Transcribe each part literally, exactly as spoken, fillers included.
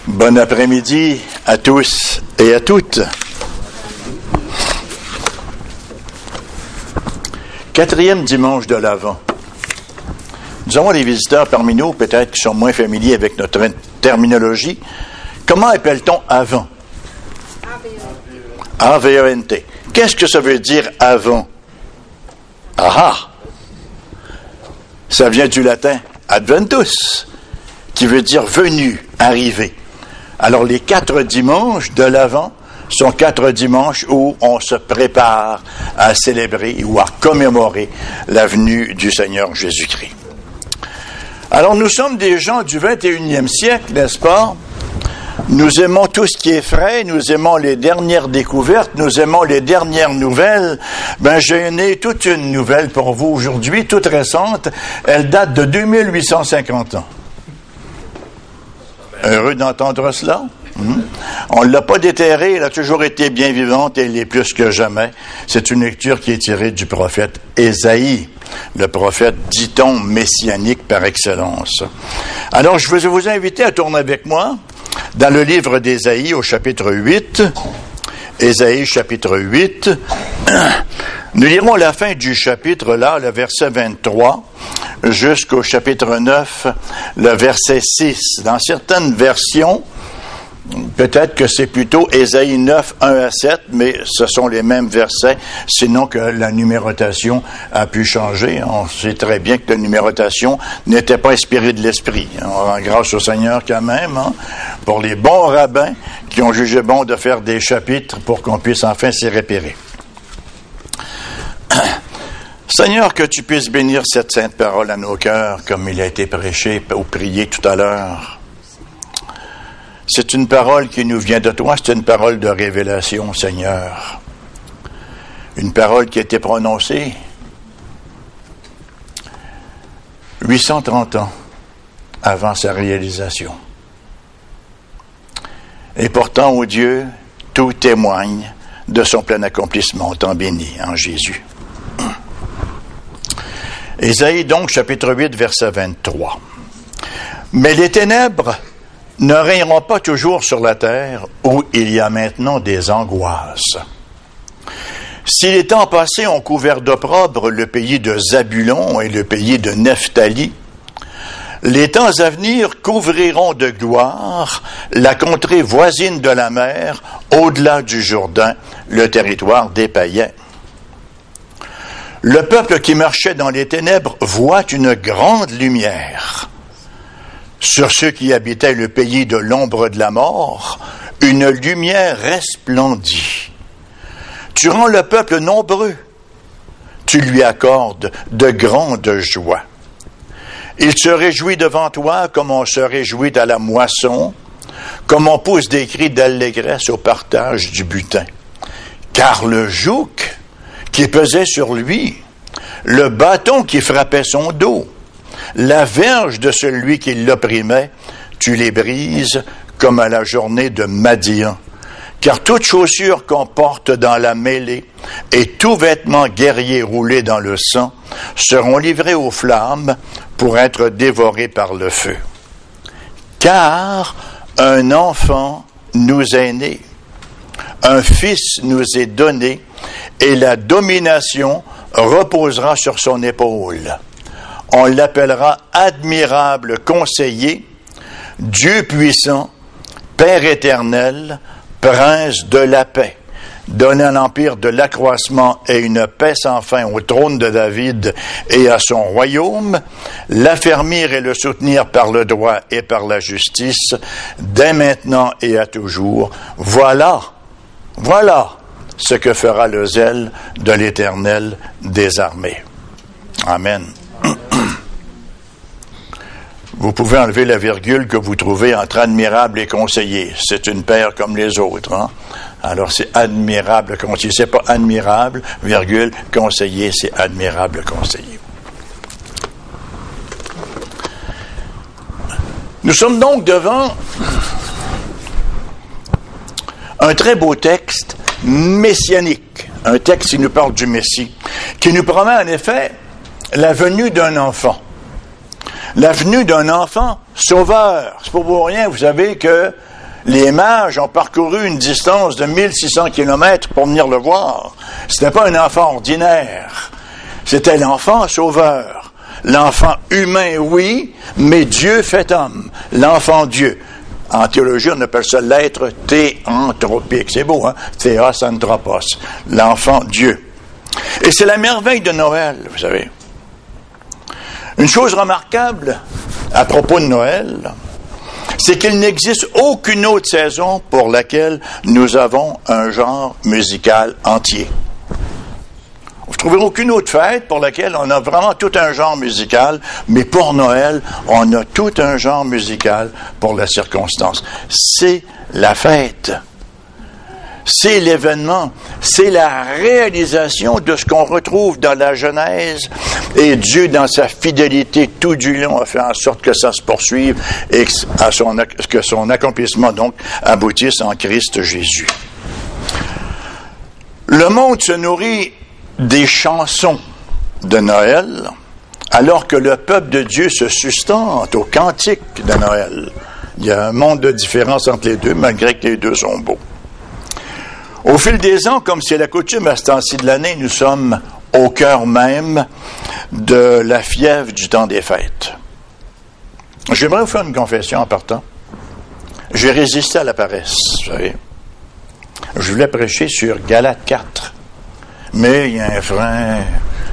Bon après-midi à tous et à toutes. Quatrième dimanche de l'Avent. Nous avons des visiteurs parmi nous, peut-être qui sont moins familiers avec notre terminologie. Comment appelle-t-on avant? A V E N T. Qu'est-ce que ça veut dire avant? Ah ah! Ça vient du latin adventus, qui veut dire venu, arrivé. Alors, les quatre dimanches de l'Avent sont quatre dimanches où on se prépare à célébrer ou à commémorer la venue du Seigneur Jésus-Christ. Alors, nous sommes des gens du vingt et unième siècle, n'est-ce pas? Nous aimons tout ce qui est frais, nous aimons les dernières découvertes, nous aimons les dernières nouvelles. Ben, j'ai né toute une nouvelle pour vous aujourd'hui, toute récente. Elle date de deux mille huit cent cinquante ans. Heureux d'entendre cela. Hum. On ne l'a pas déterrée, elle a toujours été bien vivante et elle est plus que jamais. C'est une lecture qui est tirée du prophète Ésaïe, le prophète, dit-on, messianique par excellence. Alors, je veux vous inviter à tourner avec moi dans le livre d'Ésaïe au chapitre huit. Ésaïe chapitre huit. Nous lirons la fin du chapitre là, le verset vingt-trois, jusqu'au chapitre neuf, le verset six. Dans certaines versions, peut-être que c'est plutôt Ésaïe neuf, un à sept, mais ce sont les mêmes versets, sinon que la numérotation a pu changer. On sait très bien que la numérotation n'était pas inspirée de l'Esprit. On rend grâce au Seigneur quand même, hein, pour les bons rabbins qui ont jugé bon de faire des chapitres pour qu'on puisse enfin s'y repérer. Seigneur, que tu puisses bénir cette sainte parole à nos cœurs, comme il a été prêché ou prié tout à l'heure. C'est une parole qui nous vient de toi, c'est une parole de révélation, Seigneur. Une parole qui a été prononcée huit cent trente ans avant sa réalisation. Et pourtant, ô Dieu, tout témoigne de son plein accomplissement. On t'en bénit en Jésus. Ésaïe donc, chapitre huit, verset vingt-trois. Mais les ténèbres ne règneront pas toujours sur la terre où il y a maintenant des angoisses. Si les temps passés ont couvert d'opprobre le pays de Zabulon et le pays de Nephtali, les temps à venir couvriront de gloire la contrée voisine de la mer, au-delà du Jourdain, le territoire des païens. Le peuple qui marchait dans les ténèbres voit une grande lumière. Sur ceux qui habitaient le pays de l'ombre de la mort, une lumière resplendit. Tu rends le peuple nombreux. Tu lui accordes de grandes joies. Il se réjouit devant toi comme on se réjouit à la moisson, comme on pousse des cris d'allégresse au partage du butin. Car le joug qui pesait sur lui, le bâton qui frappait son dos, la verge de celui qui l'opprimait, tu les brises comme à la journée de Madian. Car toute chaussure qu'on porte dans la mêlée et tout vêtement guerrier roulé dans le sang seront livrés aux flammes pour être dévorés par le feu. Car un enfant nous est né, un fils nous est donné, et la domination reposera sur son épaule. On l'appellera admirable conseiller, Dieu puissant, Père éternel, Prince de la paix, donnant l'empire de l'accroissement et une paix sans fin au trône de David et à son royaume, l'affermir et le soutenir par le droit et par la justice, dès maintenant et à toujours. Voilà, voilà ce que fera le zèle de l'Éternel des armées. Amen. Vous pouvez enlever la virgule que vous trouvez entre admirable et conseiller. C'est une paire comme les autres. Hein? Alors, c'est admirable conseiller. C'est pas admirable, virgule, conseiller, c'est admirable conseiller. Nous sommes donc devant un très beau texte messianique, un texte qui nous parle du Messie, qui nous promet en effet la venue d'un enfant. La venue d'un enfant sauveur. C'est pas pour rien, vous savez que Les mages ont parcouru une distance de mille six cents kilomètres pour venir le voir. Ce n'était pas un enfant ordinaire. C'était l'enfant sauveur. L'enfant humain, oui, mais Dieu fait homme. L'enfant Dieu. En théologie, on appelle ça l'être théanthropique. C'est beau, hein? Théos anthropos. L'enfant Dieu. Et c'est la merveille de Noël, vous savez. Une chose remarquable à propos de Noël, c'est qu'il n'existe aucune autre saison pour laquelle nous avons un genre musical entier. Vous ne trouverez aucune autre fête pour laquelle on a vraiment tout un genre musical, mais pour Noël, on a tout un genre musical pour la circonstance. C'est la fête. C'est l'événement. C'est la réalisation de ce qu'on retrouve dans la Genèse. Et Dieu, dans sa fidélité tout du long, a fait en sorte que ça se poursuive et que son accomplissement, donc, aboutisse en Christ Jésus. Le monde se nourrit des chansons de Noël, alors que le peuple de Dieu se sustente aux cantiques de Noël. Il y a un monde de différence entre les deux, malgré que les deux sont beaux. Au fil des ans, comme c'est la coutume à ce temps-ci de l'année, nous sommes au cœur même de la fièvre du temps des fêtes. J'aimerais vous faire une confession en partant. J'ai résisté à la paresse, vous savez. Je voulais prêcher sur Galates quatre. Mais il y a un frère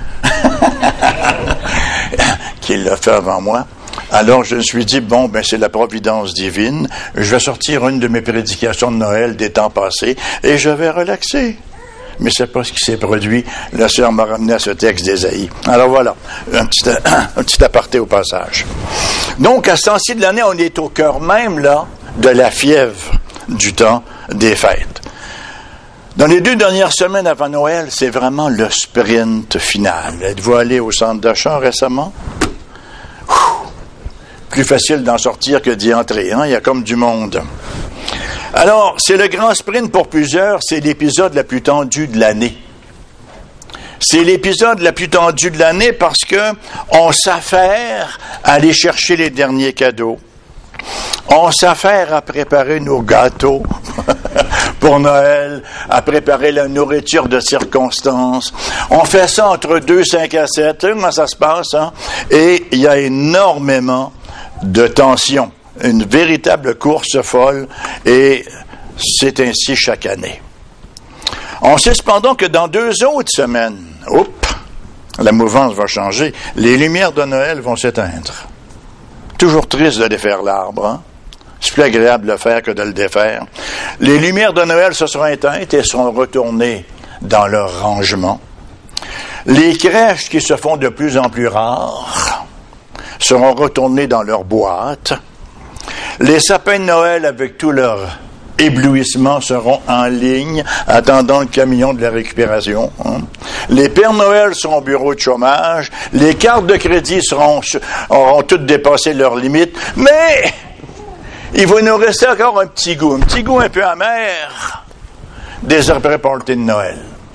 qui l'a fait avant moi. Alors je me suis dit, bon, ben c'est la providence divine. Je vais sortir une de mes prédications de Noël des temps passés et je vais relaxer. Mais c'est pas ce qui s'est produit. La sœur m'a ramené à ce texte d'Ésaïe. Alors voilà, un petit, un petit aparté au passage. Donc, à ce temps-ci de l'année, on est au cœur même, là, de la fièvre du temps des fêtes. Dans les deux dernières semaines avant Noël, c'est vraiment le sprint final. Êtes-vous allé au centre d'achat récemment? Ouh, plus facile d'en sortir que d'y entrer, hein? Il y a comme du monde. Alors, c'est le grand sprint pour plusieurs, c'est l'épisode la plus tendue de l'année. C'est l'épisode la plus tendue de l'année parce que on s'affaire à aller chercher les derniers cadeaux. On s'affaire à préparer nos gâteaux pour Noël, à préparer la nourriture de circonstance. On fait ça entre deux, cinq à sept, comment ça se passe, hein? Et il y a énormément de tension. Une véritable course folle, et c'est ainsi chaque année. On sait cependant que dans deux autres semaines, oups, la mouvance va changer, les lumières de Noël vont s'éteindre. Toujours triste de défaire l'arbre, hein? C'est plus agréable de le faire que de le défaire. Les lumières de Noël se seront éteintes et seront retournées dans leur rangement. Les crèches qui se font de plus en plus rares seront retournées dans leur boîte. Les sapins de Noël, avec tout leur éblouissement, seront en ligne, attendant le camion de la récupération. Hein. Les Pères Noël seront au bureau de chômage. Les cartes de crédit seront, auront toutes dépassé leurs limites. Mais il va nous rester encore un petit goût, un petit goût un peu amer des après-parties de Noël.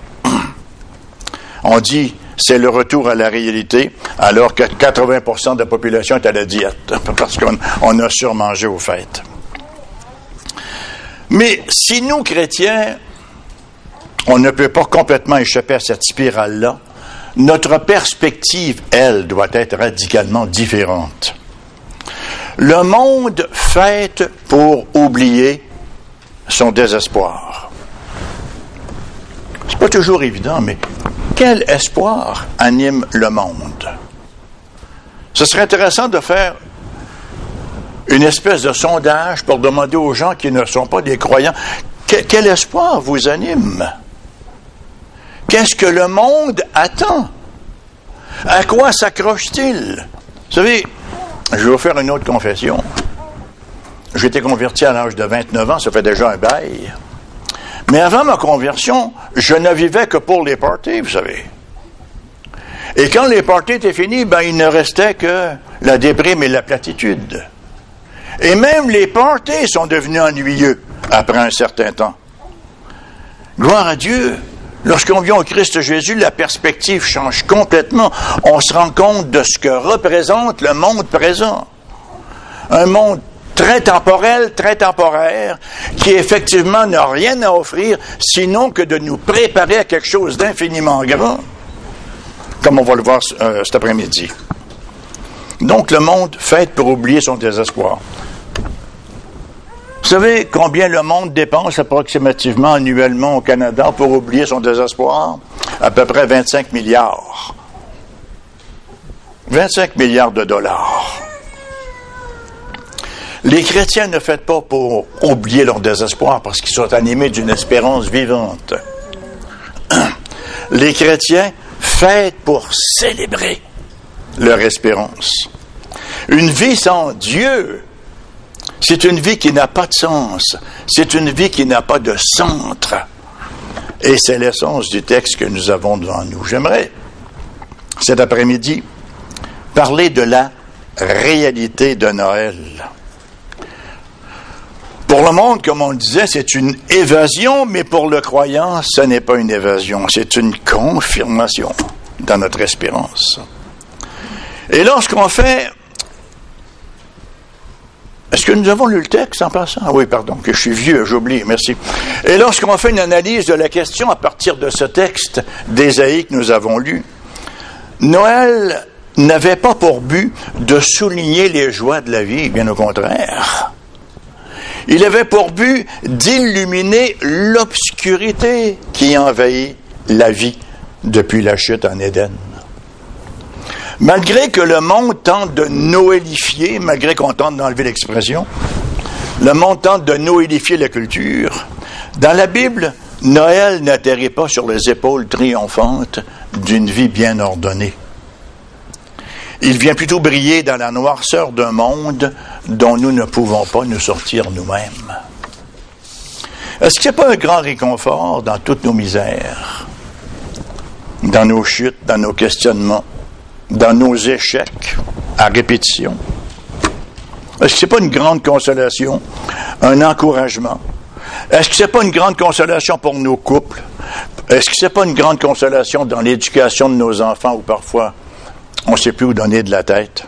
On dit c'est le retour à la réalité, alors que quatre-vingts pour cent de la population est à la diète, parce qu'on on a surmangé aux fêtes. Mais si nous, chrétiens, on ne peut pas complètement échapper à cette spirale-là, notre perspective, elle, doit être radicalement différente. Le monde fête pour oublier son désespoir. C'est pas toujours évident, mais quel espoir anime le monde? Ce serait intéressant de faire une espèce de sondage pour demander aux gens qui ne sont pas des croyants, quel, quel espoir vous anime? Qu'est-ce que le monde attend? À quoi s'accroche-t-il? Vous savez, je vais vous faire une autre confession. J'ai été converti à l'âge de vingt-neuf ans, ça fait déjà un bail. Mais avant ma conversion, je ne vivais que pour les parties, vous savez. Et quand les parties étaient finis, ben, il ne restait que la déprime et la platitude. Et même les parties sont devenus ennuyeux après un certain temps. Gloire à Dieu. Lorsqu'on vient au Christ Jésus, la perspective change complètement. On se rend compte de ce que représente le monde présent. Un monde très temporel, très temporaire, qui effectivement n'a rien à offrir, sinon que de nous préparer à quelque chose d'infiniment grand, comme on va le voir euh, cet après-midi. Donc le monde fête pour oublier son désespoir. Vous savez combien le monde dépense approximativement annuellement au Canada pour oublier son désespoir? À peu près vingt-cinq milliards. vingt-cinq milliards de dollars. Les chrétiens ne fêtent pas pour oublier leur désespoir parce qu'ils sont animés d'une espérance vivante. Les chrétiens fêtent pour célébrer leur espérance. Une vie sans Dieu, c'est une vie qui n'a pas de sens. C'est une vie qui n'a pas de centre. Et c'est l'essence du texte que nous avons devant nous. J'aimerais, cet après-midi, parler de la réalité de Noël. Pour le monde, comme on le disait, c'est une évasion, mais pour le croyant, ce n'est pas une évasion, c'est une confirmation dans notre espérance. Et lorsqu'on fait... Est-ce que nous avons lu le texte en passant? Ah oui, pardon, que je suis vieux, j'oublie, merci. Et lorsqu'on fait une analyse de la question à partir de ce texte d'Ésaïe que nous avons lu, Noël n'avait pas pour but de souligner les joies de la vie, bien au contraire. Il avait pour but d'illuminer l'obscurité qui envahit la vie depuis la chute en Éden. Malgré que le monde tente de noëlifier, malgré qu'on tente d'enlever l'expression, le monde tente de noëlifier la culture, dans la Bible, Noël n'atterrit pas sur les épaules triomphantes d'une vie bien ordonnée. Il vient plutôt briller dans la noirceur d'un monde dont nous ne pouvons pas nous sortir nous-mêmes. Est-ce que ce n'est pas un grand réconfort dans toutes nos misères, dans nos chutes, dans nos questionnements, dans nos échecs à répétition? Est-ce que ce n'est pas une grande consolation, un encouragement? Est-ce que ce n'est pas une grande consolation pour nos couples? Est-ce que ce n'est pas une grande consolation dans l'éducation de nos enfants où parfois on ne sait plus où donner de la tête?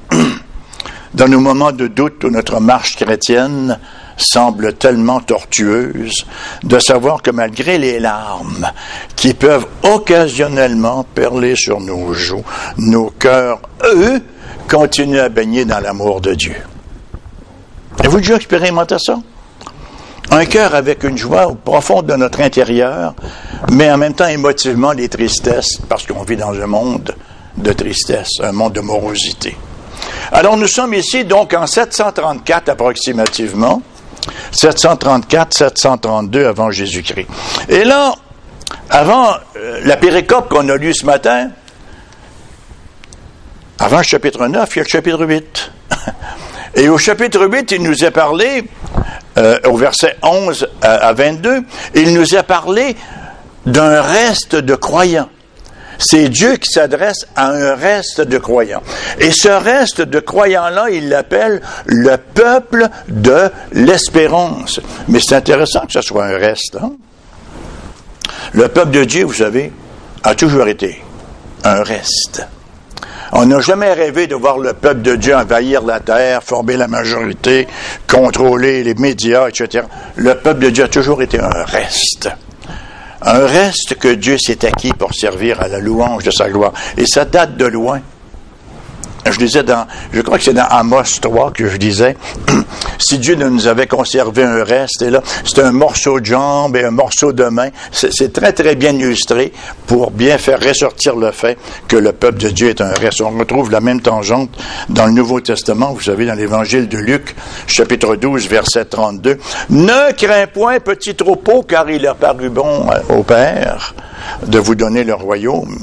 Dans nos moments de doute où notre marche chrétienne semble tellement tortueuse, de savoir que malgré les larmes qui peuvent occasionnellement perler sur nos joues, nos cœurs, eux, continuent à baigner dans l'amour de Dieu. Avez-vous déjà expérimenté ça? Un cœur avec une joie profonde de notre intérieur, mais en même temps émotivement des tristesses, parce qu'on vit dans un monde de tristesse, un monde de morosité. Alors nous sommes ici donc en sept cent trente-quatre approximativement, sept cent trente-quatre sept cent trente-deux avant Jésus-Christ. Et là, avant euh, la péricope qu'on a lue ce matin, avant le chapitre neuf, il y a le chapitre huit. Et au chapitre huit, il nous a parlé, euh, au verset onze à vingt-deux, il nous a parlé d'un reste de croyants. C'est Dieu qui s'adresse à un reste de croyants. Et ce reste de croyants-là, il l'appelle le peuple de l'espérance. Mais c'est intéressant que ce soit un reste. Hein? Le peuple de Dieu, vous savez, a toujours été un reste. On n'a jamais rêvé de voir le peuple de Dieu envahir la terre, former la majorité, contrôler les médias, et cetera. Le peuple de Dieu a toujours été un reste. Un reste que Dieu s'est acquis pour servir à la louange de sa gloire. Et ça date de loin. Je disais dans, je crois que c'est dans Amos trois que je disais, si Dieu nous avait conservé un reste, et là, c'est un morceau de jambe et un morceau de main. C'est, c'est très, très bien illustré pour bien faire ressortir le fait que le peuple de Dieu est un reste. On retrouve la même tangente dans le Nouveau Testament, vous savez, dans l'Évangile de Luc, chapitre douze, verset trente-deux. Ne crains point, petit troupeau, car il a paru bon au Père de vous donner le royaume.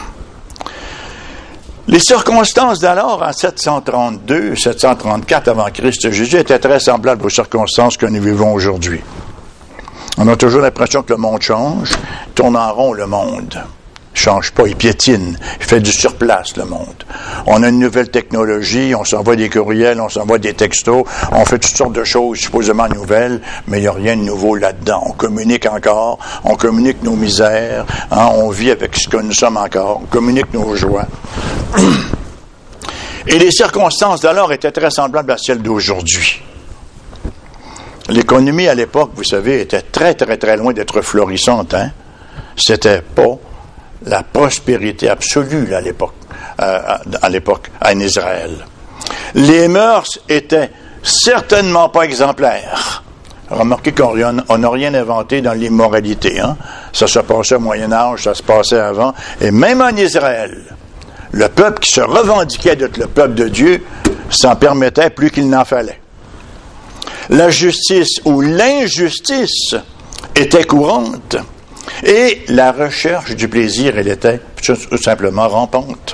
Les circonstances d'alors, en sept cent trente-deux, sept cent trente-quatre avant Christ Jésus, étaient très semblables aux circonstances que nous vivons aujourd'hui. On a toujours l'impression que le monde change, tourne en rond le monde. Il change pas, il piétine, il fait du surplace le monde. On a une nouvelle technologie, on s'envoie des courriels, on s'envoie des textos, on fait toutes sortes de choses supposément nouvelles, mais il n'y a rien de nouveau là-dedans. On communique encore, on communique nos misères, hein, on vit avec ce que nous sommes encore, on communique nos joies. Et les circonstances d'alors étaient très semblables à celles d'aujourd'hui. L'économie à l'époque, vous savez, était très, très, très loin d'être florissante. Hein? C'était pas la prospérité absolue à l'époque, euh, à l'époque en Israël. Les mœurs étaient certainement pas exemplaires. Remarquez qu'on n'a rien inventé dans l'immoralité. Hein? Ça se passait au Moyen-Âge, ça se passait avant. Et même en Israël, le peuple qui se revendiquait d'être le peuple de Dieu s'en permettait plus qu'il n'en fallait. La justice ou l'injustice était courante et la recherche du plaisir, elle était tout simplement rampante.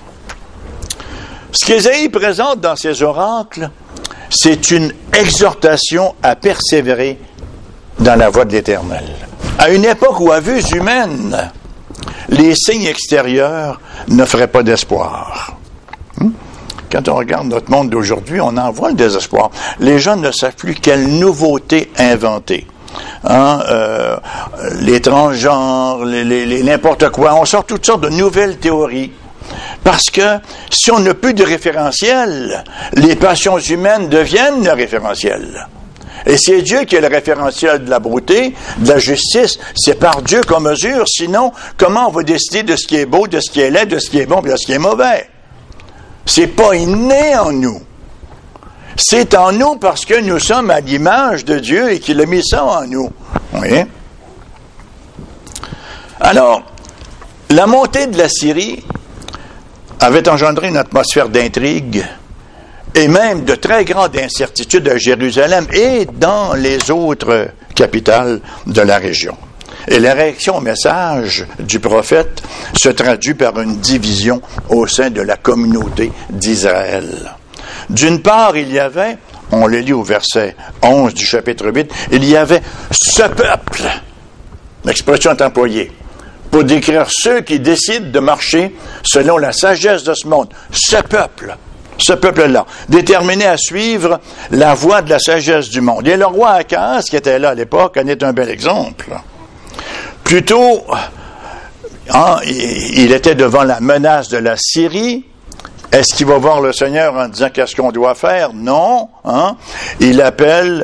Ce qu'Ésaïe présente dans ses oracles, c'est une exhortation à persévérer dans la voie de l'Éternel. À une époque où, à vue humaine, les signes extérieurs n'offraient pas d'espoir. Quand on regarde notre monde d'aujourd'hui, on en voit le désespoir. Les gens ne savent plus quelle nouveauté inventer. Hein, euh, les transgenres, les, les, les, n'importe quoi. On sort toutes sortes de nouvelles théories. Parce que si on n'a plus de référentiel, les passions humaines deviennent le référentiel. Et c'est Dieu qui est le référentiel de la beauté, de la justice. C'est par Dieu qu'on mesure. Sinon, comment on va décider de ce qui est beau, de ce qui est laid, de ce qui est bon et de ce qui est mauvais? C'est pas inné en nous. C'est en nous parce que nous sommes à l'image de Dieu et qu'il a mis ça en nous. Oui. Alors, la montée de la Syrie avait engendré une atmosphère d'intrigue et même de très grande incertitude à Jérusalem et dans les autres capitales de la région. Et la réaction au message du prophète se traduit par une division au sein de la communauté d'Israël. D'une part, il y avait, on le lit au verset onze du chapitre huit, il y avait ce peuple, l'expression est employée, pour décrire ceux qui décident de marcher selon la sagesse de ce monde. Ce peuple, ce peuple-là, déterminé à suivre la voie de la sagesse du monde. Et le roi Akaz, qui était là à l'époque, en est un bel exemple. Plutôt, hein, il était devant la menace de la Syrie. Est-ce qu'il va voir le Seigneur en disant qu'est-ce qu'on doit faire? Non. Hein? Il appelle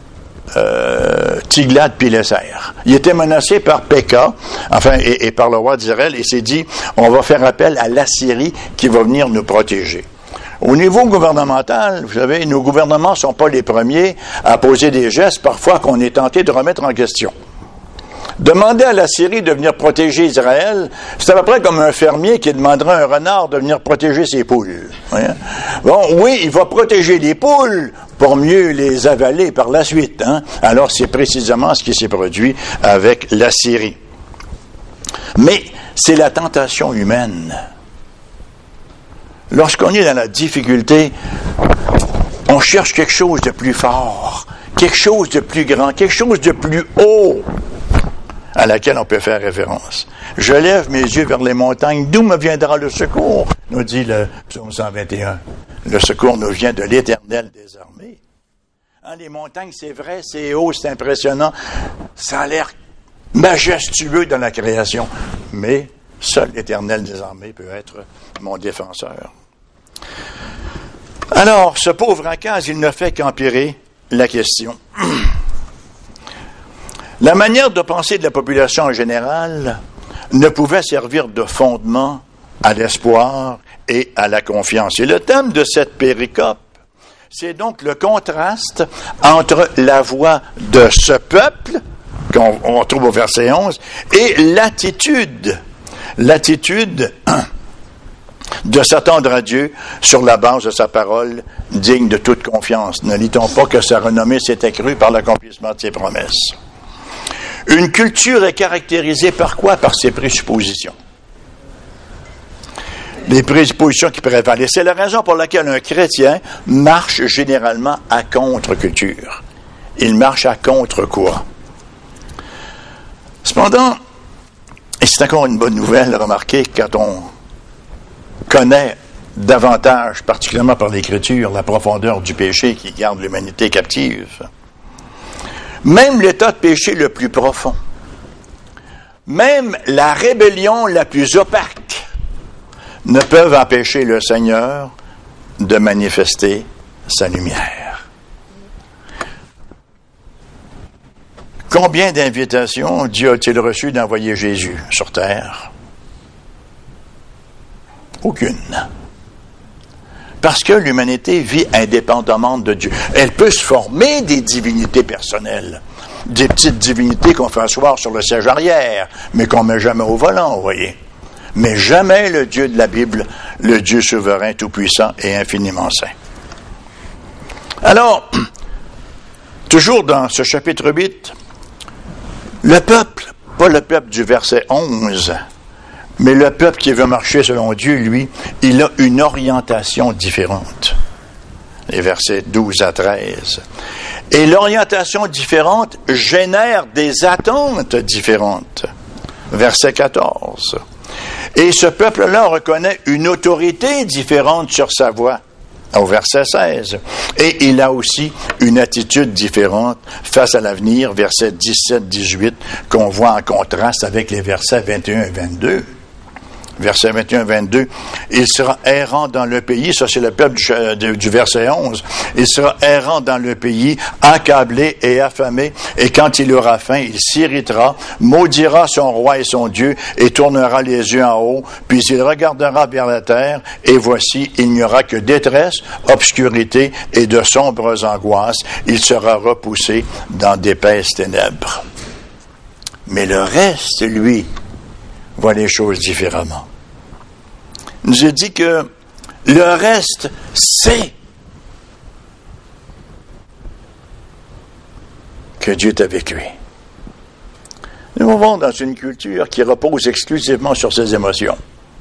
euh, Tiglath-Pileser. Il était menacé par Péka, enfin, et, et par le roi d'Israël, et s'est dit, on va faire appel à l'Assyrie qui va venir nous protéger. Au niveau gouvernemental, vous savez, nos gouvernements ne sont pas les premiers à poser des gestes, parfois qu'on est tenté de remettre en question. Demander à la Syrie de venir protéger Israël, c'est à peu près comme un fermier qui demanderait à un renard de venir protéger ses poules. Hein? Bon, oui, il va protéger les poules pour mieux les avaler par la suite. Hein? Alors, c'est précisément ce qui s'est produit avec la Syrie. Mais c'est la tentation humaine. Lorsqu'on est dans la difficulté, on cherche quelque chose de plus fort, quelque chose de plus grand, quelque chose de plus haut, à laquelle on peut faire référence. Je lève mes yeux vers les montagnes, d'où me viendra le secours, nous dit le psaume cent vingt et un. Le secours nous vient de l'Éternel des armées. Hein, les montagnes, c'est vrai, c'est haut, c'est impressionnant, ça a l'air majestueux dans la création, mais seul l'Éternel des armées peut être mon défenseur. Alors, ce pauvre Akaz, il ne fait qu'empirer la question. La manière de penser de la population en général ne pouvait servir de fondement à l'espoir et à la confiance. Et le thème de cette péricope, c'est donc le contraste entre la voix de ce peuple, qu'on on trouve au verset onze, et l'attitude, l'attitude de s'attendre à Dieu sur la base de sa parole, digne de toute confiance. Ne lit-on pas que sa renommée s'est accrue par l'accomplissement de ses promesses? Une culture est caractérisée par quoi? Par ses présuppositions. Les présuppositions qui prévalent. Et c'est la raison pour laquelle un chrétien marche généralement à contre-culture. Il marche à contre-courant. Cependant, et c'est encore une bonne nouvelle, remarquez, quand on connaît davantage, particulièrement par l'Écriture, la profondeur du péché qui garde l'humanité captive. Même l'état de péché le plus profond, même la rébellion la plus opaque, ne peuvent empêcher le Seigneur de manifester sa lumière. Combien d'invitations Dieu a-t-il reçu d'envoyer Jésus sur terre? Aucune. Parce que l'humanité vit indépendamment de Dieu. Elle peut se former des divinités personnelles, des petites divinités qu'on fait asseoir sur le siège arrière, mais qu'on ne met jamais au volant, vous voyez. Mais jamais le Dieu de la Bible, le Dieu souverain, tout-puissant et infiniment saint. Alors, toujours dans ce chapitre huit, le peuple, pas le peuple du verset onze, mais le peuple qui veut marcher selon Dieu, lui, il a une orientation différente. Les versets douze à treize. Et l'orientation différente génère des attentes différentes. Verset quatorze. Et ce peuple-là reconnaît une autorité différente sur sa voie. Au verset seize. Et il a aussi une attitude différente face à l'avenir, versets dix-sept à dix-huit, qu'on voit en contraste avec les versets vingt et un et vingt-deux. Verset vingt et un à vingt-deux, il sera errant dans le pays, ça c'est le peuple du, du verset onze, il sera errant dans le pays, accablé et affamé, et quand il aura faim, il s'irritera, maudira son roi et son Dieu, et tournera les yeux en haut, puis il regardera vers la terre, et voici, il n'y aura que détresse, obscurité et de sombres angoisses, il sera repoussé dans d'épaisses ténèbres. Mais le reste, lui, voit les choses différemment. Il nous a dit que le reste, c'est que Dieu est avec lui. Nous vivons dans une culture qui repose exclusivement sur ses émotions.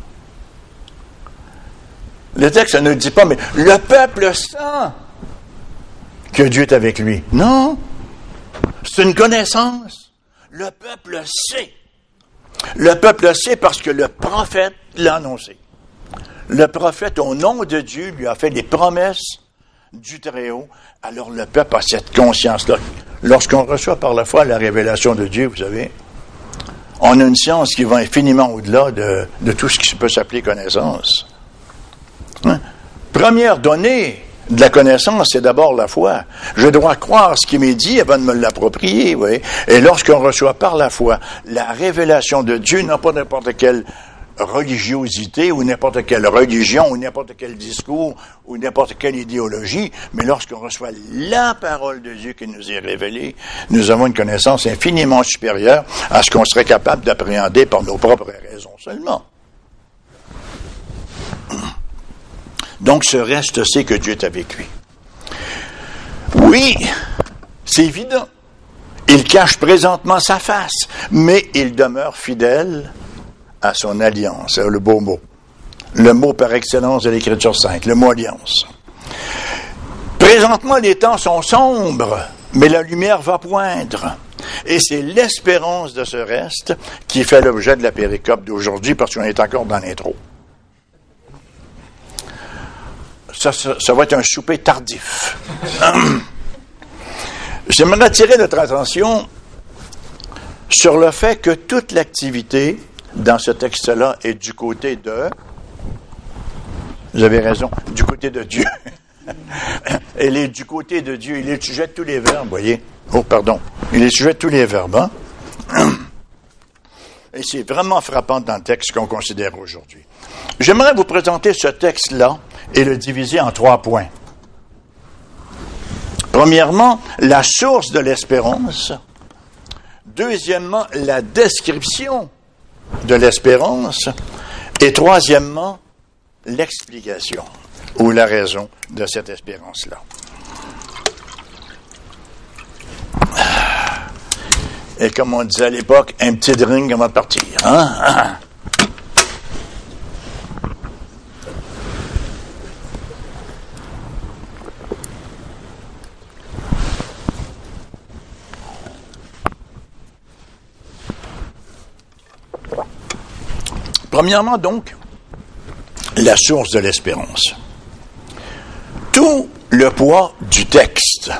Le texte ne dit pas, mais le peuple sent que Dieu est avec lui. Non, c'est une connaissance. Le peuple sait. Le peuple sait parce que le prophète l'a annoncé. Le prophète, au nom de Dieu, lui a fait des promesses du Très-Haut. Alors le peuple a cette conscience-là. Lorsqu'on reçoit par la foi la révélation de Dieu, vous savez, on a une science qui va infiniment au-delà de, de tout ce qui peut s'appeler connaissance. Hein? Première donnée de la connaissance, c'est d'abord la foi. Je dois croire ce qui m'est dit avant de me l'approprier. Oui. Et lorsqu'on reçoit par la foi la révélation de Dieu, non pas n'importe quelle religiosité ou n'importe quelle religion ou n'importe quel discours ou n'importe quelle idéologie, mais lorsqu'on reçoit la parole de Dieu qui nous est révélée, nous avons une connaissance infiniment supérieure à ce qu'on serait capable d'appréhender par nos propres raisons seulement. Donc, ce reste sait que Dieu est avec lui. Oui, c'est évident. Il cache présentement sa face, mais il demeure fidèle à son alliance. C'est le beau mot. Le mot par excellence de l'Écriture sainte, le mot alliance. Présentement, les temps sont sombres, mais la lumière va poindre. Et c'est l'espérance de ce reste qui fait l'objet de la péricope d'aujourd'hui, parce qu'on est encore dans l'intro. Ça, ça, ça va être un souper tardif. J'aimerais attirer notre attention sur le fait que toute l'activité dans ce texte-là est du côté de... Vous avez raison, du côté de Dieu. Elle est du côté de Dieu. Il est le sujet de tous les verbes, vous voyez. Oh, pardon. Il est le sujet de tous les verbes, hein? Et c'est vraiment frappant dans le texte qu'on considère aujourd'hui. J'aimerais vous présenter ce texte-là et le diviser en trois points. Premièrement, la source de l'espérance. Deuxièmement, la description de l'espérance. Et troisièmement, l'explication ou la raison de cette espérance-là. Et comme on disait à l'époque, un petit drink avant de partir. Hein? Premièrement, donc, la source de l'espérance. Tout le poids du texte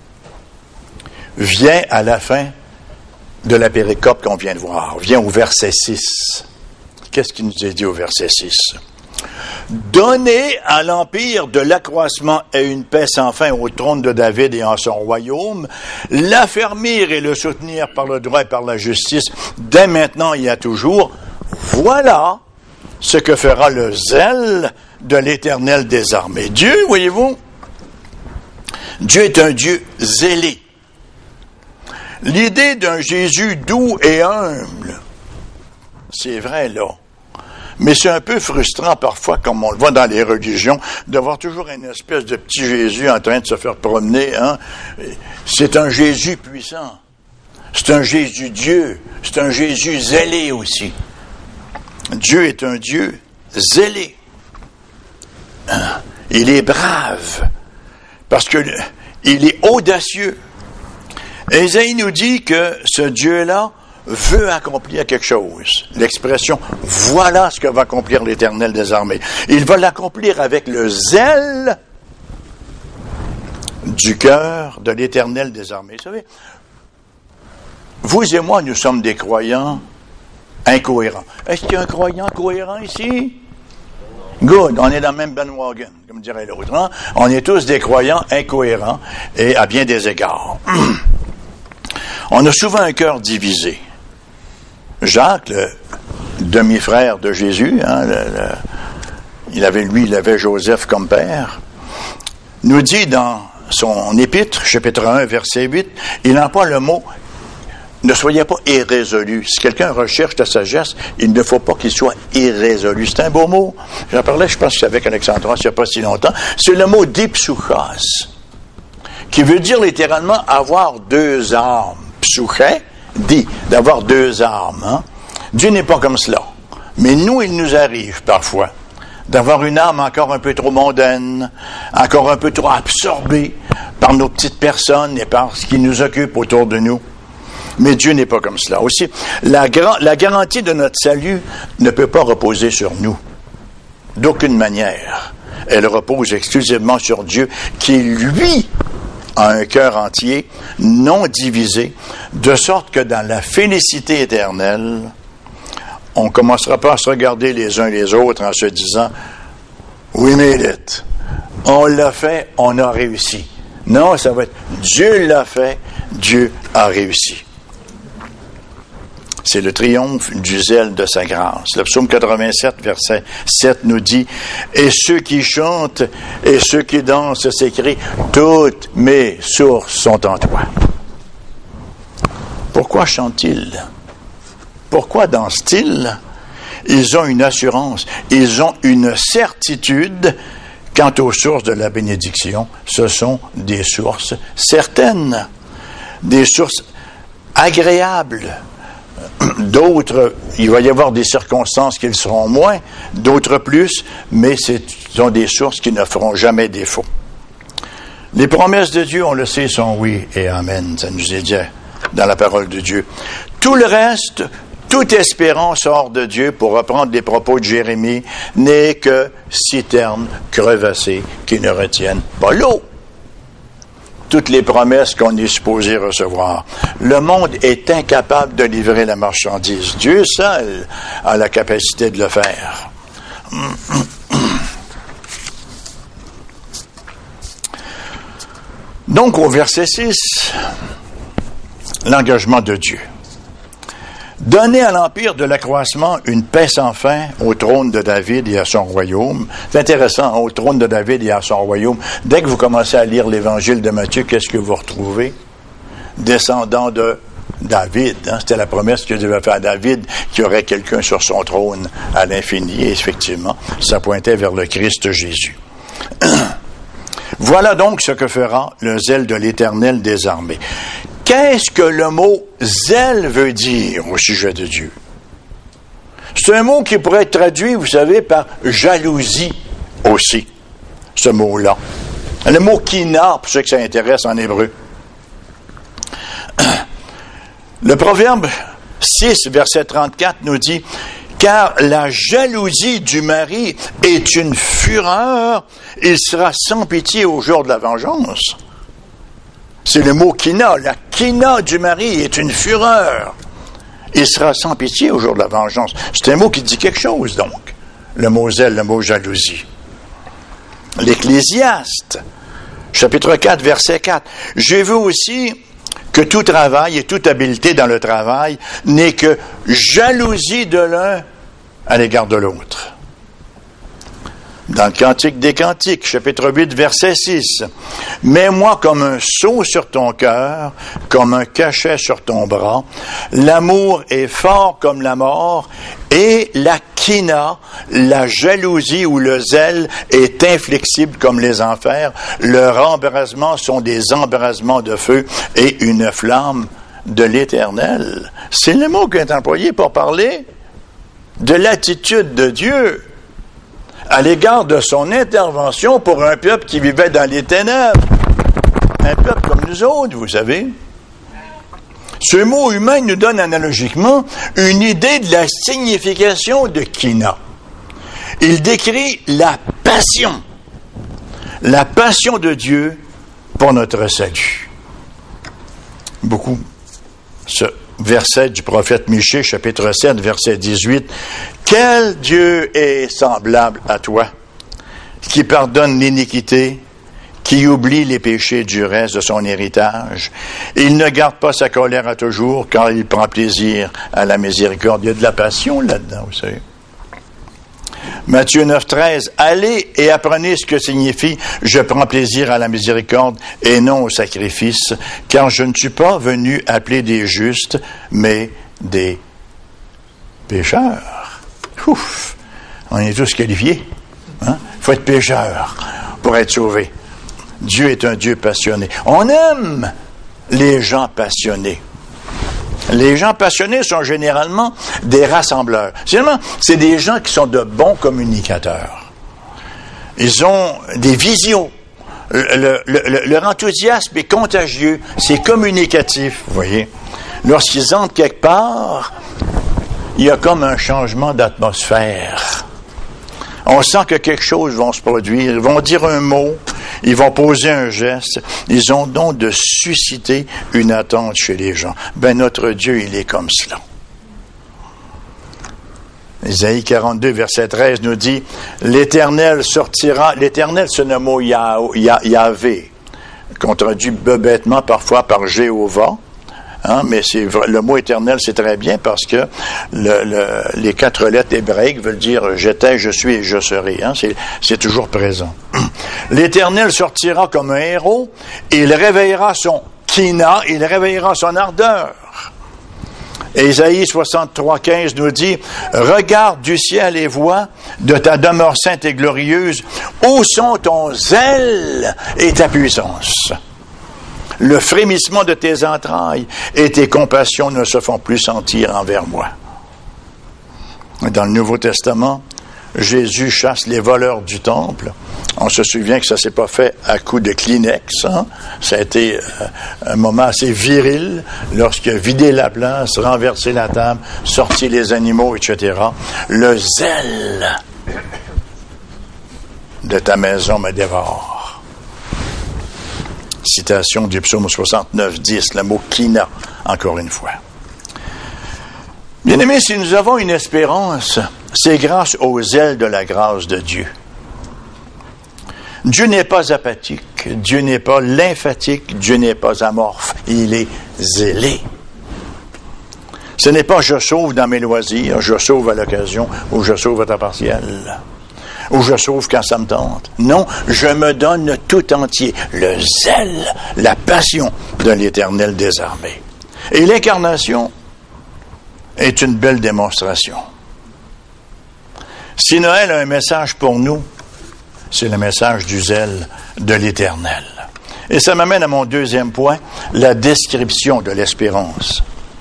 vient à la fin de la péricope qu'on vient de voir, vient au verset six. Qu'est-ce qu'il nous est dit au verset six? Donner à l'empire de l'accroissement et une paix sans fin au trône de David et en son royaume, l'affermir et le soutenir par le droit et par la justice, dès maintenant et à toujours, voilà ce que fera le zèle de l'Éternel des armées. Dieu, voyez-vous, Dieu est un Dieu zélé. L'idée d'un Jésus doux et humble, c'est vrai là. Mais c'est un peu frustrant parfois, comme on le voit dans les religions, d'avoir toujours une espèce de petit Jésus en train de se faire promener. Hein? C'est un Jésus puissant. C'est un Jésus Dieu. C'est un Jésus zélé aussi. Dieu est un Dieu zélé. Il est brave. Parce que il est audacieux. Ésaïe nous dit que ce Dieu-là veut accomplir quelque chose. L'expression « voilà ce que va accomplir l'Éternel des armées ». Il va l'accomplir avec le zèle du cœur de l'Éternel des armées. Vous savez, vous et moi, nous sommes des croyants incohérents. Est-ce qu'il y a un croyant cohérent ici? Good, on est dans le même bandwagon, comme dirait l'autre. Hein? On est tous des croyants incohérents et à bien des égards. On a souvent un cœur divisé. Jacques, le demi-frère de Jésus, hein, le, le, il avait lui, il avait Joseph comme père, nous dit dans son épître, chapitre un, verset huit, il emploie le mot « ne soyez pas irrésolus ». Si quelqu'un recherche la sagesse, il ne faut pas qu'il soit irrésolu. C'est un beau mot. J'en parlais, je pense, avec Alexandra, il n'y a pas si longtemps. C'est le mot « dipsouchos », qui veut dire littéralement avoir deux âmes. Psouché dit d'avoir deux âmes. Hein? Dieu n'est pas comme cela. Mais nous, il nous arrive parfois d'avoir une âme encore un peu trop mondaine, encore un peu trop absorbée par nos petites personnes et par ce qui nous occupe autour de nous. Mais Dieu n'est pas comme cela. Aussi, la, gra- la garantie de notre salut ne peut pas reposer sur nous. D'aucune manière. Elle repose exclusivement sur Dieu qui, lui, a un cœur entier, non divisé, de sorte que dans la félicité éternelle, on ne commencera pas à se regarder les uns les autres en se disant « We made it. On l'a fait, on a réussi. » Non, ça va être « Dieu l'a fait, Dieu a réussi. » C'est le triomphe du zèle de sa grâce. Le psaume quatre-vingt-sept, verset sept nous dit « Et ceux qui chantent et ceux qui dansent s'écrient « Toutes mes sources sont en toi. » Pourquoi chantent-ils? Pourquoi dansent-ils? Ils ont une assurance, ils ont une certitude quant aux sources de la bénédiction. Ce sont des sources certaines, des sources agréables. D'autres, il va y avoir des circonstances qui le seront moins, d'autres plus, mais ce sont des sources qui ne feront jamais défaut. Les promesses de Dieu, on le sait, sont oui et amen. Ça nous est dit dans la parole de Dieu. Tout le reste, toute espérance hors de Dieu, pour reprendre les propos de Jérémie, n'est que citerne crevassée qui ne retienne pas l'eau. Toutes les promesses qu'on est supposé recevoir. Le monde est incapable de livrer la marchandise. Dieu seul a la capacité de le faire. Donc, au verset six, l'engagement de Dieu. Donner à l'empire de l'accroissement une paix sans fin au trône de David et à son royaume. C'est intéressant, au trône de David et à son royaume. Dès que vous commencez à lire l'évangile de Matthieu, qu'est-ce que vous retrouvez? Descendant de David. Hein? C'était la promesse que Dieu avait faite à David, qu'il y aurait quelqu'un sur son trône à l'infini. Et effectivement, ça pointait vers le Christ Jésus. Voilà donc ce que fera le zèle de l'Éternel des armées. Qu'est-ce que le mot « zèle » veut dire au sujet de Dieu? C'est un mot qui pourrait être traduit, vous savez, par « jalousie » aussi, ce mot-là. Le mot « kina », pour ceux que ça intéresse en hébreu. Le proverbe six, verset trente-quatre nous dit « Car la jalousie du mari est une fureur, il sera sans pitié au jour de la vengeance. » C'est le mot « kina ». La kina du mari est une fureur. Il sera sans pitié au jour de la vengeance. C'est un mot qui dit quelque chose, donc. le mot zèle, le mot jalousie. L'Ecclésiaste, chapitre quatre, verset quatre. J'ai vu aussi que tout travail et toute habileté dans le travail n'est que jalousie de l'un à l'égard de l'autre. Dans le Cantique des Cantiques, chapitre huit, verset six. « Mets-moi comme un sceau sur ton cœur, comme un cachet sur ton bras. L'amour est fort comme la mort, et la kina, la jalousie ou le zèle, est inflexible comme les enfers. Leurs embrasements sont des embrasements de feu et une flamme de l'Éternel. » C'est le mot qui est employé pour parler de l'attitude de Dieu à l'égard de son intervention pour un peuple qui vivait dans les ténèbres. Un peuple comme nous autres, vous savez. Ce mot humain nous donne analogiquement une idée de la signification de kina. Il décrit la passion, la passion de Dieu pour notre salut. Beaucoup. Ce verset du prophète Michée, chapitre sept, verset dix-huit. « Quel Dieu est semblable à toi, qui pardonne l'iniquité, qui oublie les péchés du reste de son héritage. Il ne garde pas sa colère à toujours, car il prend plaisir à la miséricorde. » Il y a de la passion là-dedans, vous savez. Matthieu neuf, treize. « Allez et apprenez ce que signifie « Je prends plaisir à la miséricorde et non au sacrifice, car je ne suis pas venu appeler des justes, mais des pécheurs. » Ouf! On est tous qualifiés. Hein? Il faut être pécheur pour être sauvé. Dieu est un Dieu passionné. On aime les gens passionnés. Les gens passionnés sont généralement des rassembleurs. Généralement, c'est des gens qui sont de bons communicateurs. Ils ont des visions. Le, le, le, leur enthousiasme est contagieux. C'est communicatif, vous voyez. Lorsqu'ils entrent quelque part, il y a comme un changement d'atmosphère. On sent que quelque chose va se produire. Ils vont dire un mot, ils vont poser un geste. Ils ont donc de susciter une attente chez les gens. Ben, notre Dieu, il est comme cela. Isaïe quarante-deux, verset treize nous dit, « L'Éternel sortira... » L'Éternel, c'est le mot Yahvé, qu'on traduit bêtement parfois par Jéhovah. Hein, mais c'est, le mot éternel, c'est très bien parce que le, le, les quatre lettres hébraïques veulent dire « j'étais, je suis et je serai hein, ». C'est, c'est toujours présent. L'Éternel sortira comme un héros, et il réveillera son kina, il réveillera son ardeur. Et Isaïe soixante-trois, quinze nous dit « Regarde du ciel et vois de ta demeure sainte et glorieuse, où sont ton zèle et ta puissance ?» Le frémissement de tes entrailles et tes compassions ne se font plus sentir envers moi. Dans le Nouveau Testament, Jésus chasse les voleurs du temple. On se souvient que ça ne s'est pas fait à coup de Kleenex. Hein? Ça a été un moment assez viril lorsqu'il a vidé la place, renversé la table, sorti les animaux, et cetera. Le zèle de ta maison me dévore. Citation du psaume soixante-neuf, dix, le mot « kina », encore une fois. Bien-aimés, si nous avons une espérance, c'est grâce au zèle de la grâce de Dieu. Dieu n'est pas apathique, Dieu n'est pas lymphatique, Dieu n'est pas amorphe, il est zélé. Ce n'est pas « je sauve dans mes loisirs, je sauve à l'occasion » ou « je sauve à temps partiel ». Ou je sauve quand ça me tente. Non, je me donne tout entier. Le zèle, la passion de l'Éternel des armées. Et l'incarnation est une belle démonstration. Si Noël a un message pour nous, c'est le message du zèle de l'Éternel. Et ça m'amène à mon deuxième point, la description de l'espérance.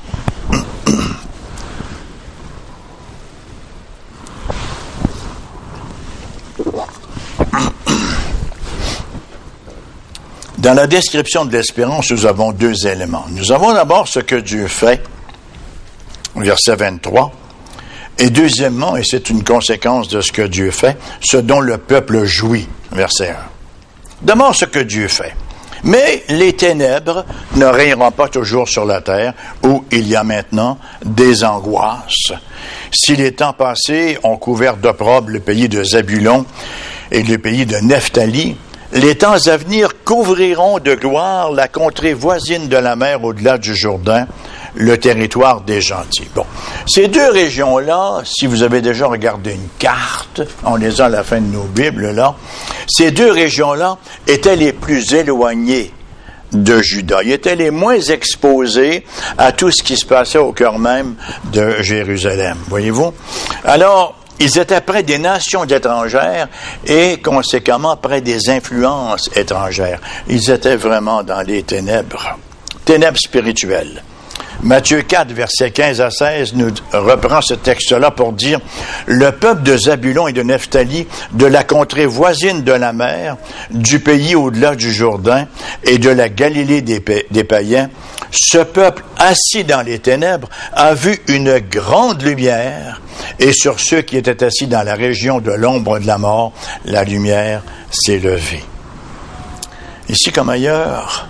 Dans la description de l'espérance, nous avons deux éléments. Nous avons d'abord ce que Dieu fait, verset vingt-trois, et deuxièmement, et c'est une conséquence de ce que Dieu fait, ce dont le peuple jouit, verset un. D'abord, ce que Dieu fait. Mais les ténèbres ne règneront pas toujours sur la terre, où il y a maintenant des angoisses. Si les temps passés ont couvert d'opprobre le pays de Zabulon et le pays de Nephtali, les temps à venir couvriront de gloire la contrée voisine de la mer au-delà du Jourdain, le territoire des gentils. Bon, ces deux régions-là, si vous avez déjà regardé une carte, on les a à la fin de nos Bibles, là, ces deux régions-là étaient les plus éloignées de Juda. Ils étaient les moins exposés à tout ce qui se passait au cœur même de Jérusalem, voyez-vous? Alors, ils étaient près des nations étrangères et, conséquemment, près des influences étrangères. Ils étaient vraiment dans les ténèbres, ténèbres spirituelles. Matthieu quatre, versets quinze à seize, nous reprend ce texte-là pour dire « Le peuple de Zabulon et de Nephtali, de la contrée voisine de la mer, du pays au-delà du Jourdain et de la Galilée des, pa- des païens, ce peuple assis dans les ténèbres a vu une grande lumière, et sur ceux qui étaient assis dans la région de l'ombre de la mort, la lumière s'est levée. » Ici comme ailleurs,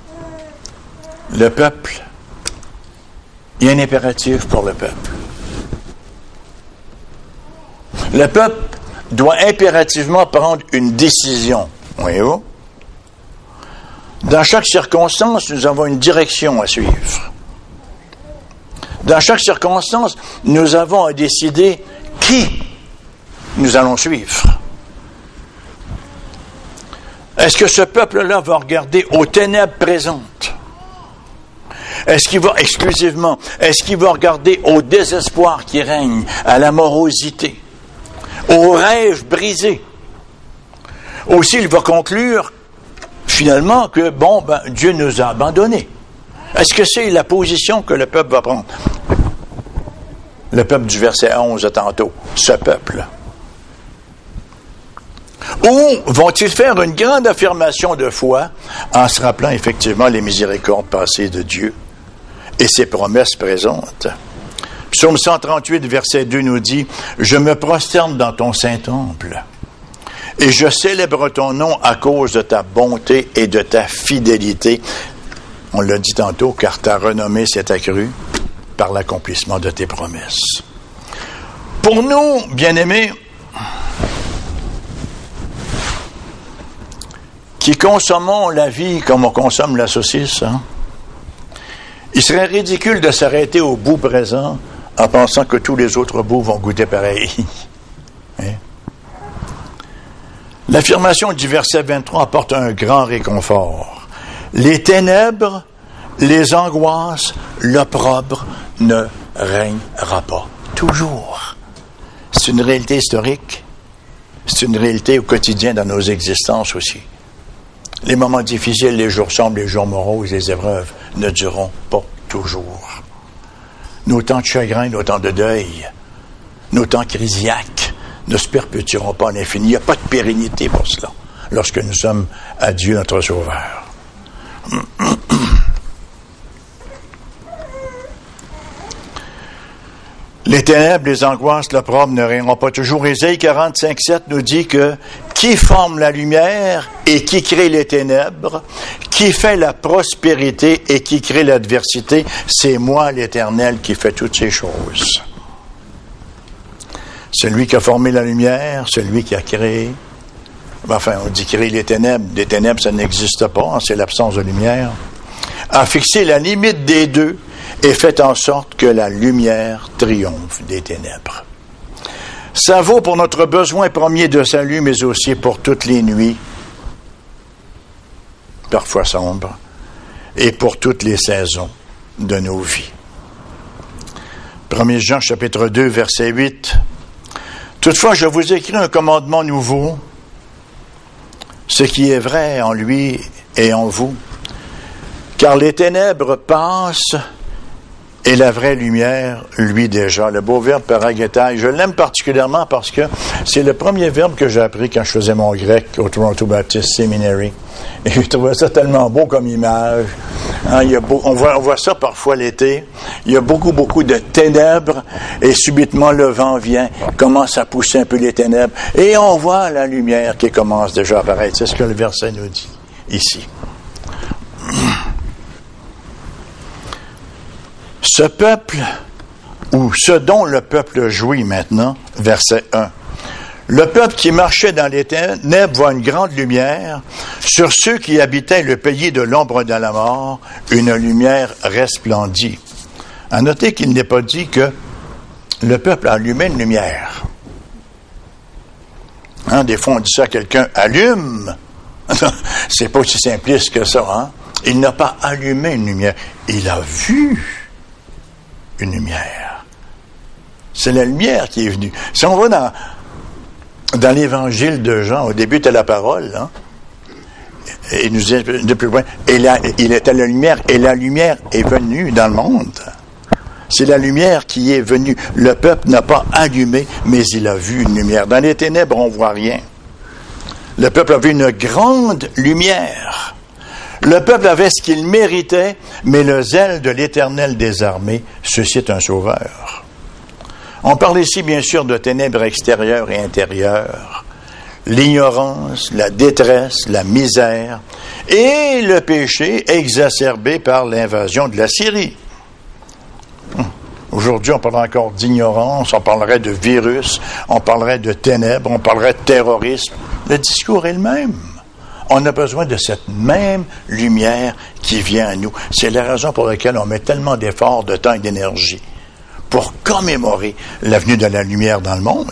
le peuple, il y a un impératif pour le peuple. Le peuple doit impérativement prendre une décision. Voyez-vous? Dans chaque circonstance, nous avons une direction à suivre. Dans chaque circonstance, nous avons à décider qui nous allons suivre. Est-ce que ce peuple-là va regarder aux ténèbres présentes? Est-ce qu'il va exclusivement, est-ce qu'il va regarder au désespoir qui règne, à la morosité, aux rêves brisés? Aussi, il va conclure finalement que, bon, ben, Dieu nous a abandonnés. Est-ce que c'est la position que le peuple va prendre? Le peuple du verset onze de tantôt, ce peuple. Ou vont-ils faire une grande affirmation de foi en se rappelant effectivement les miséricordes passées de Dieu et ses promesses présentes? Psaume cent trente-huit, verset deux nous dit « Je me prosterne dans ton saint temple et je célèbre ton nom à cause de ta bonté et de ta fidélité. » On l'a dit tantôt, car ta renommée s'est accrue par l'accomplissement de tes promesses. Pour nous, bien-aimés, qui consommons la vie comme on consomme la saucisse, hein, il serait ridicule de s'arrêter au bout présent en pensant que tous les autres bouts vont goûter pareil. Hein? L'affirmation du verset vingt-trois apporte un grand réconfort. Les ténèbres, les angoisses, l'opprobre ne règnera pas. Toujours. C'est une réalité historique. C'est une réalité au quotidien dans nos existences aussi. Les moments difficiles, les jours sombres, les jours moroses, les épreuves ne dureront pas toujours. Nos temps de chagrin, nos temps de deuil, nos temps crisiaques ne se perpétueront pas en l'infini. Il n'y a pas de pérennité pour cela lorsque nous sommes à Dieu notre Sauveur. Les ténèbres, les angoisses, l'opprobre ne règneront pas toujours. Ésaïe quarante-cinq, sept nous dit que qui forme la lumière et qui crée les ténèbres, qui fait la prospérité et qui crée l'adversité, c'est moi l'Éternel qui fait toutes ces choses. Celui qui a formé la lumière, celui qui a créé, enfin on dit créer les ténèbres, des ténèbres ça n'existe pas, c'est l'absence de lumière, a fixé la limite des deux et fait en sorte que la lumière triomphe des ténèbres. Ça vaut pour notre besoin premier de salut, mais aussi pour toutes les nuits, parfois sombres, et pour toutes les saisons de nos vies. premier Jean, chapitre deux, verset huit. « Toutefois, je vous écris un commandement nouveau, ce qui est vrai en lui et en vous, car les ténèbres passent, et la vraie lumière, lui déjà. » Le beau verbe paragetai, je l'aime particulièrement parce que c'est le premier verbe que j'ai appris quand je faisais mon grec au Toronto Baptist Seminary. Et je trouvais ça tellement beau comme image. Hein, il y a beau, on, voit, on voit ça parfois l'été. Il y a beaucoup, beaucoup de ténèbres et subitement le vent vient, commence à pousser un peu les ténèbres et on voit la lumière qui commence déjà à apparaître. C'est ce que le verset nous dit ici. Ce peuple, ou ce dont le peuple jouit maintenant, verset un. Le peuple qui marchait dans les ténèbres voit une grande lumière. Sur ceux qui habitaient le pays de l'ombre de la mort, une lumière resplendit. À noter qu'il n'est pas dit que le peuple a allumé une lumière. Hein, des fois, on dit ça à quelqu'un, allume. C'est pas aussi simpliste que ça. Hein? Il n'a pas allumé une lumière. Il a vu une lumière. C'est la lumière qui est venue. Si on va dans, dans l'évangile de Jean, au début de la parole, hein, et il nous dit de plus loin, et la, il était la lumière, et la lumière est venue dans le monde. C'est la lumière qui est venue. Le peuple n'a pas allumé, mais il a vu une lumière. Dans les ténèbres, on ne voit rien. Le peuple a vu une grande lumière. Le peuple avait ce qu'il méritait, mais le zèle de l'Éternel des armées suscite un sauveur. On parle ici, bien sûr, de ténèbres extérieures et intérieures, l'ignorance, la détresse, la misère et le péché exacerbé par l'invasion de la Syrie. Aujourd'hui, on parlerait encore d'ignorance, on parlerait de virus, on parlerait de ténèbres, on parlerait de terrorisme. Le discours est le même. On a besoin de cette même lumière qui vient à nous. C'est la raison pour laquelle on met tellement d'efforts, de temps et d'énergie pour commémorer la venue de la lumière dans le monde.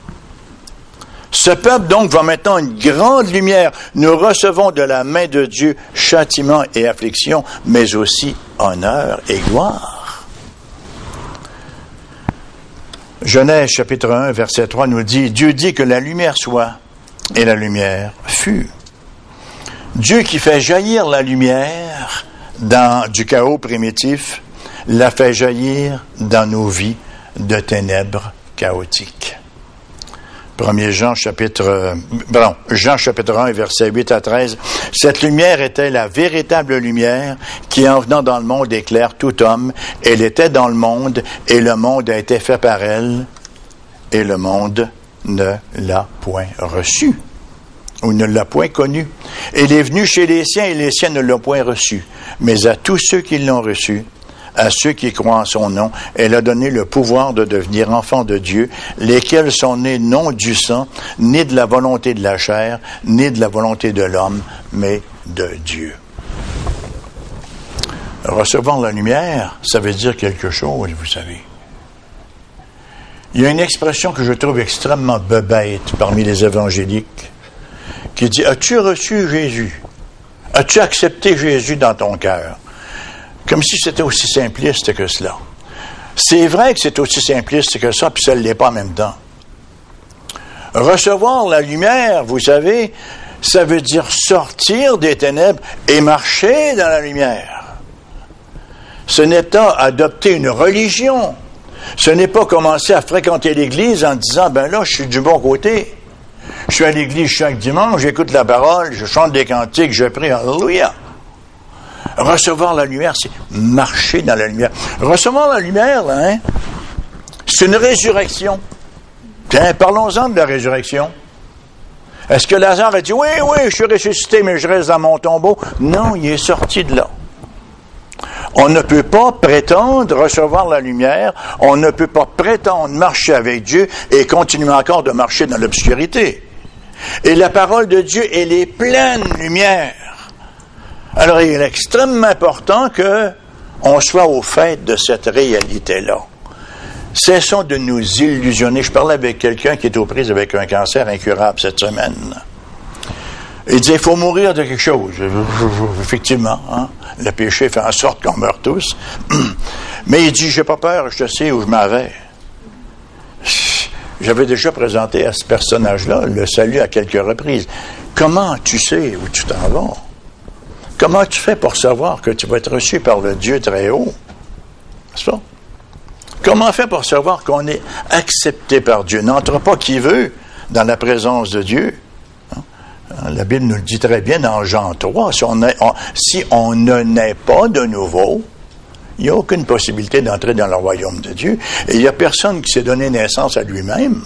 Ce peuple, donc, va maintenant une grande lumière. Nous recevons de la main de Dieu châtiment et affliction, mais aussi honneur et gloire. Genèse chapitre un, verset trois nous dit, Dieu dit que la lumière soit, et la lumière fut. Dieu qui fait jaillir la lumière dans du chaos primitif, la fait jaillir dans nos vies de ténèbres chaotiques. premier Jean chapitre, pardon, Jean chapitre un, versets huit à treize. Cette lumière était la véritable lumière qui, en venant dans le monde, éclaire tout homme. Elle était dans le monde et le monde a été fait par elle et le monde ne l'a point reçue ou ne l'a point connue. Elle est venue chez les siens et les siens ne l'ont point reçue. Mais à tous ceux qui l'ont reçue, à ceux qui croient en son nom, elle a donné le pouvoir de devenir enfants de Dieu, lesquels sont nés non du sang, ni de la volonté de la chair, ni de la volonté de l'homme, mais de Dieu. Recevoir la lumière, ça veut dire quelque chose, vous savez. Il y a une expression que je trouve extrêmement bebête parmi les évangéliques, qui dit « As-tu reçu Jésus? As-tu accepté Jésus dans ton cœur? » Comme si c'était aussi simpliste que cela. C'est vrai que c'est aussi simpliste que ça, puis ça ne l'est pas en même temps. Recevoir la lumière, vous savez, ça veut dire sortir des ténèbres et marcher dans la lumière. Ce n'est pas adopter une religion. Ce n'est pas commencer à fréquenter l'Église en disant, ben là, je suis du bon côté. Je suis à l'Église chaque dimanche, j'écoute la parole, je chante des cantiques, je prie, alléluia. Recevoir la lumière, c'est marcher dans la lumière. Recevoir la lumière, là, hein, c'est une résurrection. Tiens, parlons-en de la résurrection. Est-ce que Lazare a dit, oui, oui, je suis ressuscité, mais je reste dans mon tombeau? Non, il est sorti de là. On ne peut pas prétendre recevoir la lumière, on ne peut pas prétendre marcher avec Dieu et continuer encore de marcher dans l'obscurité. Et la parole de Dieu, elle est pleine de lumière. Alors, il est extrêmement important qu'on soit au fait de cette réalité-là. Cessons de nous illusionner. Je parlais avec quelqu'un qui est aux prises avec un cancer incurable cette semaine. Il disait, il faut mourir de quelque chose. Effectivement, hein? Le péché fait en sorte qu'on meurt tous. Mais il dit, j'ai pas peur, je sais où je m'en vais. J'avais déjà présenté à ce personnage-là le salut à quelques reprises. Comment tu sais où tu t'en vas? Comment tu fais pour savoir que tu vas être reçu par le Dieu très haut? C'est ça? Comment faire pour savoir qu'on est accepté par Dieu? N'entre pas qui veut dans la présence de Dieu. La Bible nous le dit très bien dans Jean trois. Si on, est, on, si on ne naît pas de nouveau, il n'y a aucune possibilité d'entrer dans le royaume de Dieu. Et il n'y a personne qui s'est donné naissance à lui-même.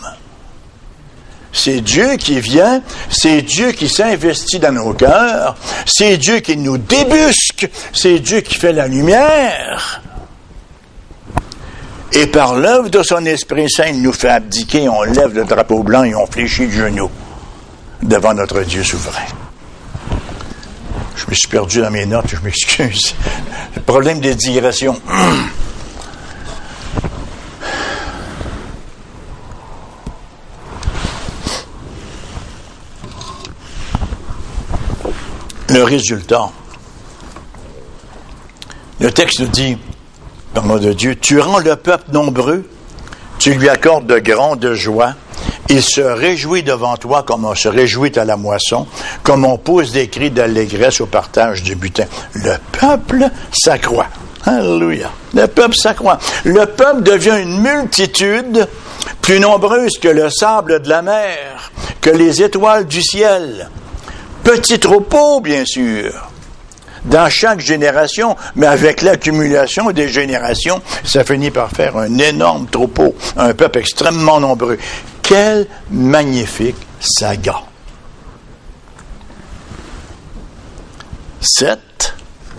C'est Dieu qui vient, c'est Dieu qui s'investit dans nos cœurs, c'est Dieu qui nous débusque, c'est Dieu qui fait la lumière. Et par l'œuvre de son Esprit Saint, il nous fait abdiquer, on lève le drapeau blanc et on fléchit le genou devant notre Dieu souverain. Je me suis perdu dans mes notes, je m'excuse. Le problème des digressions. Le résultat. Le texte nous dit, par le nom de Dieu, tu rends le peuple nombreux, tu lui accordes de grandes joies, il se réjouit devant toi comme on se réjouit à la moisson, comme on pousse des cris d'allégresse au partage du butin. Le peuple s'accroît. Alléluia. Le peuple s'accroît. Le peuple devient une multitude plus nombreuse que le sable de la mer, que les étoiles du ciel. Petit troupeau, bien sûr. Dans chaque génération, mais avec l'accumulation des générations, ça finit par faire un énorme troupeau, un peuple extrêmement nombreux. Quelle magnifique saga! Seth,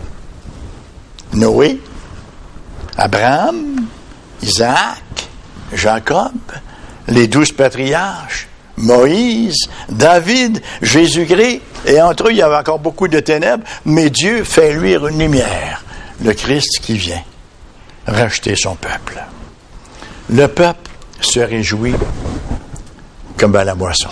Noé, Abraham, Isaac, Jacob, les douze patriarches, Moïse, David, Jésus-Christ, et entre eux, il y avait encore beaucoup de ténèbres, mais Dieu fait luire une lumière, le Christ qui vient racheter son peuple. Le peuple se réjouit comme à la moisson.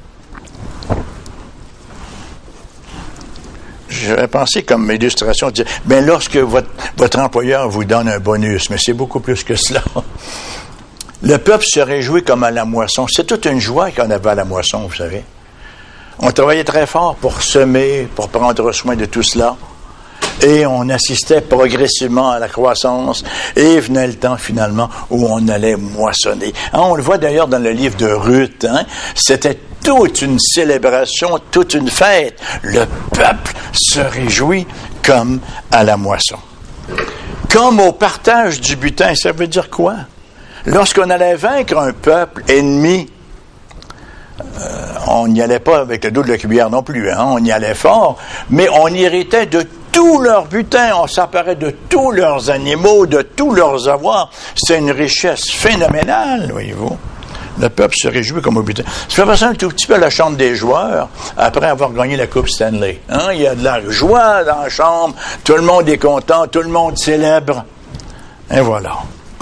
J'avais pensé comme illustration, de dire, bien lorsque votre, votre employeur vous donne un bonus, mais c'est beaucoup plus que cela. Le peuple se réjouit comme à la moisson. C'est toute une joie qu'on avait à la moisson, vous savez. On travaillait très fort pour semer, pour prendre soin de tout cela. Et on assistait progressivement à la croissance. Et venait le temps, finalement, où on allait moissonner. Hein, on le voit d'ailleurs dans le livre de Ruth. Hein, c'était toute une célébration, toute une fête. Le peuple se réjouit comme à la moisson. Comme au partage du butin. Ça veut dire quoi? Lorsqu'on allait vaincre un peuple ennemi, euh, on n'y allait pas avec le dos de la cuillère non plus, hein, on y allait fort, mais on héritait de tout leur butin, on s'emparait de tous leurs animaux, de tous leurs avoirs. C'est une richesse phénoménale, voyez-vous. Le peuple se réjouit comme au butin. Ça fait passer un tout petit peu à la chambre des joueurs après avoir gagné la Coupe Stanley. Hein? Il y a de la joie dans la chambre, tout le monde est content, tout le monde célèbre. Et voilà.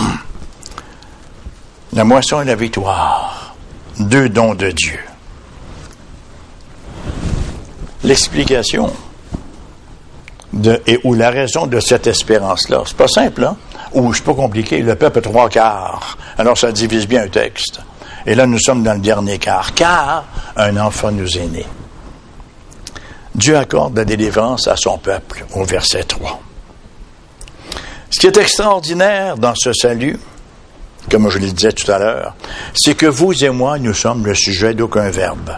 La moisson et la victoire, deux dons de Dieu. L'explication de, et ou la raison de cette espérance-là, c'est pas simple, hein? Ou c'est pas compliqué. Le peuple a trois quarts. Alors ça divise bien un texte. Et là, nous sommes dans le dernier quart. Car un enfant nous est né. Dieu accorde la délivrance à son peuple, au verset trois. Ce qui est extraordinaire dans ce salut, comme je le disais tout à l'heure, c'est que vous et moi, nous sommes le sujet d'aucun verbe.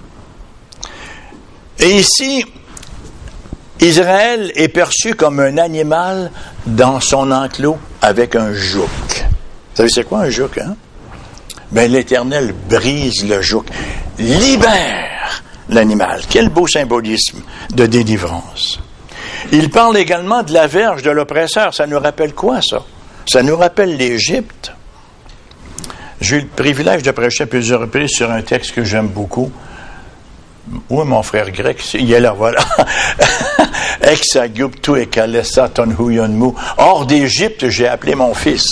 Et ici, Israël est perçu comme un animal dans son enclos avec un joug. Vous savez c'est quoi un joug, hein? Ben, l'Éternel brise le joug, libère l'animal. Quel beau symbolisme de délivrance. Il parle également de la verge de l'oppresseur. Ça nous rappelle quoi, ça? Ça nous rappelle l'Égypte. J'ai eu le privilège de prêcher à plusieurs reprises sur un texte que j'aime beaucoup. Où est mon frère grec? Il est là, voilà. Exaguptu et kalessa ton huyonmu. Hors d'Égypte, j'ai appelé mon fils.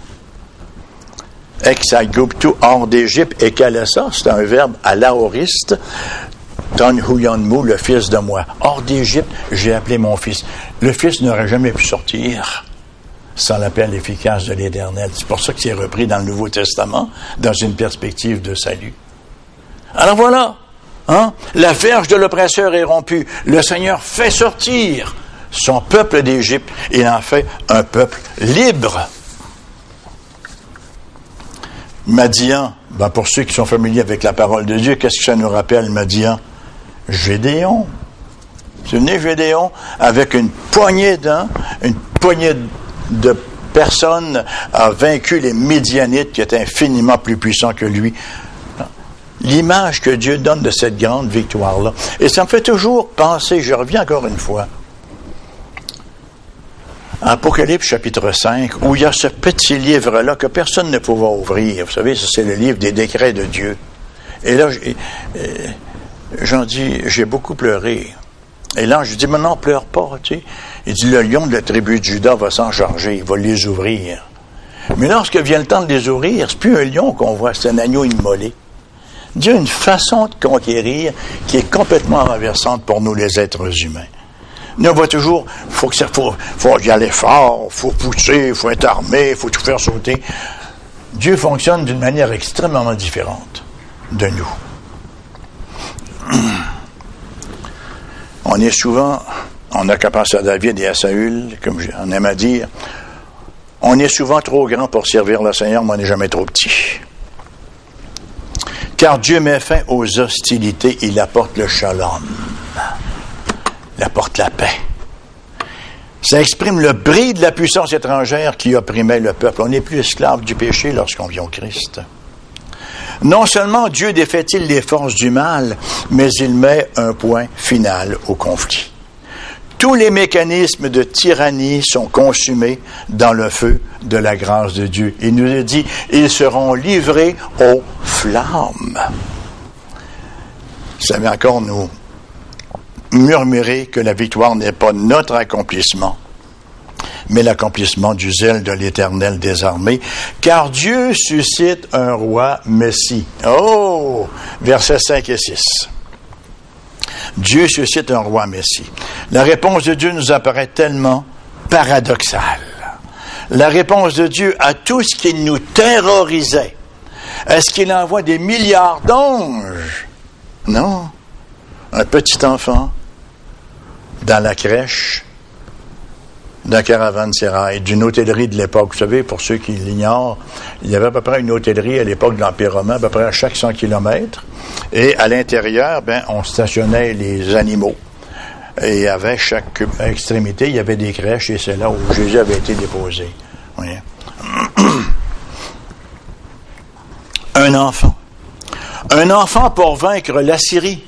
Exaguptu, hors d'Égypte, et kalessa, c'est un verbe à l'aoriste. Ton huyonmu, le fils de moi. Hors d'Égypte, j'ai appelé mon fils. Le fils n'aurait jamais pu sortir sans l'appel efficace de l'Éternel. C'est pour ça que c'est repris dans le Nouveau Testament, dans une perspective de salut. Alors voilà, hein? La verge de l'oppresseur est rompue. Le Seigneur fait sortir son peuple d'Égypte. Il en fait un peuple libre. Madian, ben pour ceux qui sont familiers avec la parole de Dieu, qu'est-ce que ça nous rappelle, Madian? Gédéon. C'est né Gédéon avec une poignée d'un, une poignée de personnes a vaincu les Midianites qui étaient infiniment plus puissants que lui. L'image que Dieu donne de cette grande victoire-là. Et ça me fait toujours penser, je reviens encore une fois, Apocalypse chapitre cinq, où il y a ce petit livre-là que personne ne pouvait ouvrir. Vous savez, ça, c'est le livre des décrets de Dieu. Et là, j'en dis, j'ai beaucoup pleuré. Et là, je dis, mais non, pleure pas, tu sais. Il dit, le lion de la tribu de Juda va s'en charger, il va les ouvrir. Mais lorsque vient le temps de les ouvrir, c'est plus un lion qu'on voit, c'est un agneau immolé. Dieu a une façon de conquérir qui est complètement renversante pour nous, les êtres humains. Nous, on voit toujours, faut que ça, faut, faut y aller fort, faut pousser, faut être armé, faut tout faire sauter. Dieu fonctionne d'une manière extrêmement différente de nous. On est souvent, on a qu'à penser à David et à Saül, comme on aime à dire, on est souvent trop grand pour servir le Seigneur, mais on n'est jamais trop petit. Car Dieu met fin aux hostilités, il apporte le shalom. Il apporte la paix. Ça exprime le bris de la puissance étrangère qui opprimait le peuple. On n'est plus esclave du péché lorsqu'on vient au Christ. Non seulement Dieu défait-il les forces du mal, mais il met un point final au conflit. Tous les mécanismes de tyrannie sont consumés dans le feu de la grâce de Dieu. Il nous a dit, ils seront livrés aux flammes. Ça va encore nous murmurer que la victoire n'est pas notre accomplissement, mais l'accomplissement du zèle de l'Éternel des armées, car Dieu suscite un roi Messie. Oh! Versets cinq et six. Dieu suscite un roi Messie. La réponse de Dieu nous apparaît tellement paradoxale. La réponse de Dieu à tout ce qui nous terrorisait. Est-ce qu'il envoie des milliards d'anges? Non. Un petit enfant dans la crèche d'un caravansérail, d'une hôtellerie de l'époque. Vous savez, pour ceux qui l'ignorent, il y avait à peu près une hôtellerie à l'époque de l'Empire romain, à peu près à chaque cent kilomètres. Et à l'intérieur, ben, on stationnait les animaux. Et avec chaque extrémité, il y avait des crèches, et c'est là où Jésus avait été déposé. Oui. Un enfant. Un enfant pour vaincre l'Assyrie.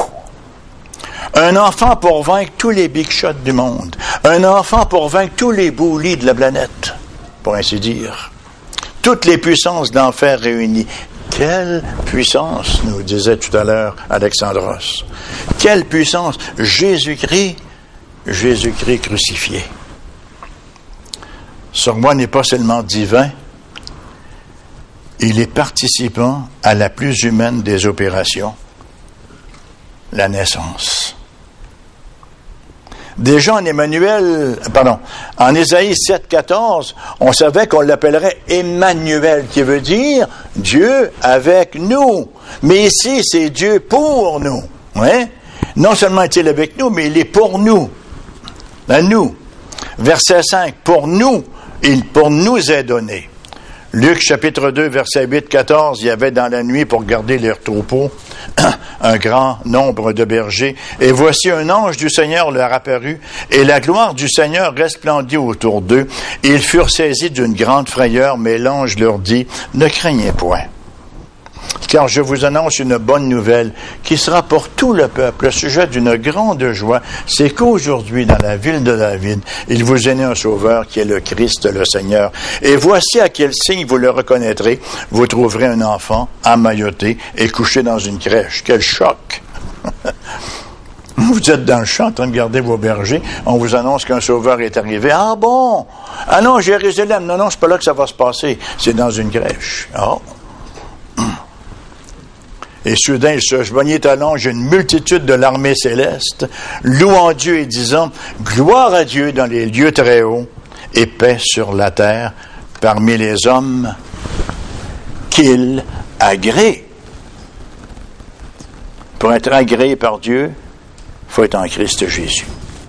Un enfant pour vaincre tous les big shots du monde. Un enfant pour vaincre tous les bullies de la planète, pour ainsi dire. Toutes les puissances d'enfer réunies. Quelle puissance, nous disait tout à l'heure Alexandros. Quelle puissance! Jésus-Christ, Jésus-Christ crucifié. Ce roi n'est pas seulement divin, il est participant à la plus humaine des opérations, la naissance. Déjà en Emmanuel, pardon, en Ésaïe sept, quatorze, on savait qu'on l'appellerait Emmanuel, qui veut dire Dieu avec nous. Mais ici, c'est Dieu pour nous. Ouais? Non seulement est-il avec nous, mais il est pour nous. À nous. Verset cinq, pour nous, il pour nous est donné. Luc chapitre deux, verset huit, quatorze, il y avait dans la nuit pour garder leurs troupeaux un grand nombre de bergers. Et voici un ange du Seigneur leur apparut, et la gloire du Seigneur resplendit autour d'eux. Ils furent saisis d'une grande frayeur, mais l'ange leur dit, ne craignez point. Car je vous annonce une bonne nouvelle qui sera pour tout le peuple le sujet d'une grande joie. C'est qu'aujourd'hui, dans la ville de David, il vous est né un sauveur qui est le Christ, le Seigneur. Et voici à quel signe vous le reconnaîtrez. Vous trouverez un enfant emmailloté et couché dans une crèche. Quel choc! Vous êtes dans le champ en train de garder vos bergers. On vous annonce qu'un sauveur est arrivé. Ah bon? Ah non, Jérusalem. Non, non, c'est pas là que ça va se passer. C'est dans une crèche. Oh! Et soudain, il se joignait à l'ange une multitude de l'armée céleste, louant Dieu et disant, gloire à Dieu dans les lieux très hauts, et paix sur la terre parmi les hommes qu'il agrée. Pour être agréé par Dieu, il faut être en Christ Jésus.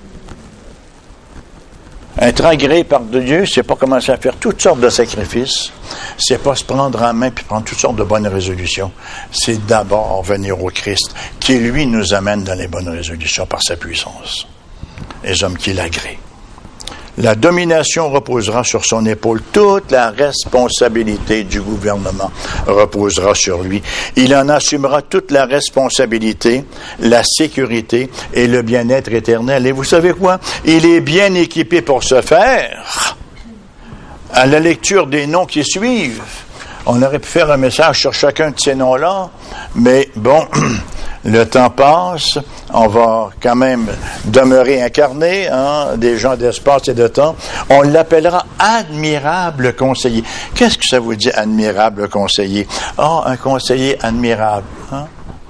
Être agréé par Dieu, c'est pas commencer à faire toutes sortes de sacrifices, c'est pas se prendre en main puis prendre toutes sortes de bonnes résolutions. C'est d'abord venir au Christ, qui lui nous amène dans les bonnes résolutions par sa puissance. Les hommes qui l'agréent. La domination reposera sur son épaule. Toute la responsabilité du gouvernement reposera sur lui. Il en assumera toute la responsabilité, la sécurité et le bien-être éternel. Et vous savez quoi? Il est bien équipé pour ce faire. À la lecture des noms qui suivent, on aurait pu faire un message sur chacun de ces noms-là, mais bon, le temps passe, on va quand même demeurer incarné, hein, des gens d'espace et de temps. On l'appellera admirable conseiller. Qu'est-ce que ça vous dit, admirable conseiller? Ah, oh, un conseiller admirable. Hein?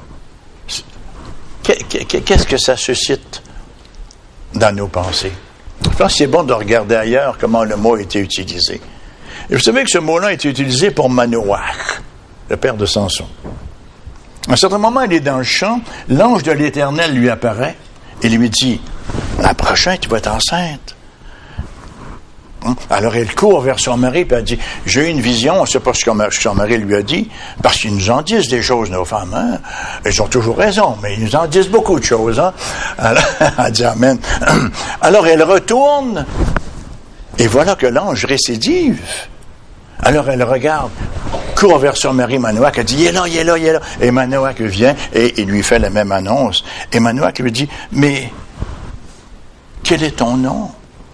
Qu'est-ce que ça suscite dans nos pensées? Je pense que c'est bon de regarder ailleurs comment le mot a été utilisé. Et vous savez que ce mot-là a été utilisé pour Manoach, le père de Samson. À un certain moment, il est dans le champ, l'ange de l'Éternel lui apparaît et lui dit, « L'an prochain, tu vas être enceinte. » Alors elle court vers son mari et elle dit, « J'ai eu une vision, on ne sait pas ce que son mari lui a dit, parce qu'ils nous en disent des choses, nos femmes. Hein? Ils ont toujours raison, mais ils nous en disent beaucoup de choses. Hein? » Alors, elle dit, « Amen. » Alors elle retourne et voilà que l'ange récidive. Alors elle regarde, court vers son mari Manoach, elle dit, il est là, il est là, il est là. Et Manoach vient et il lui fait la même annonce. Et Manoach lui dit, mais quel est ton nom?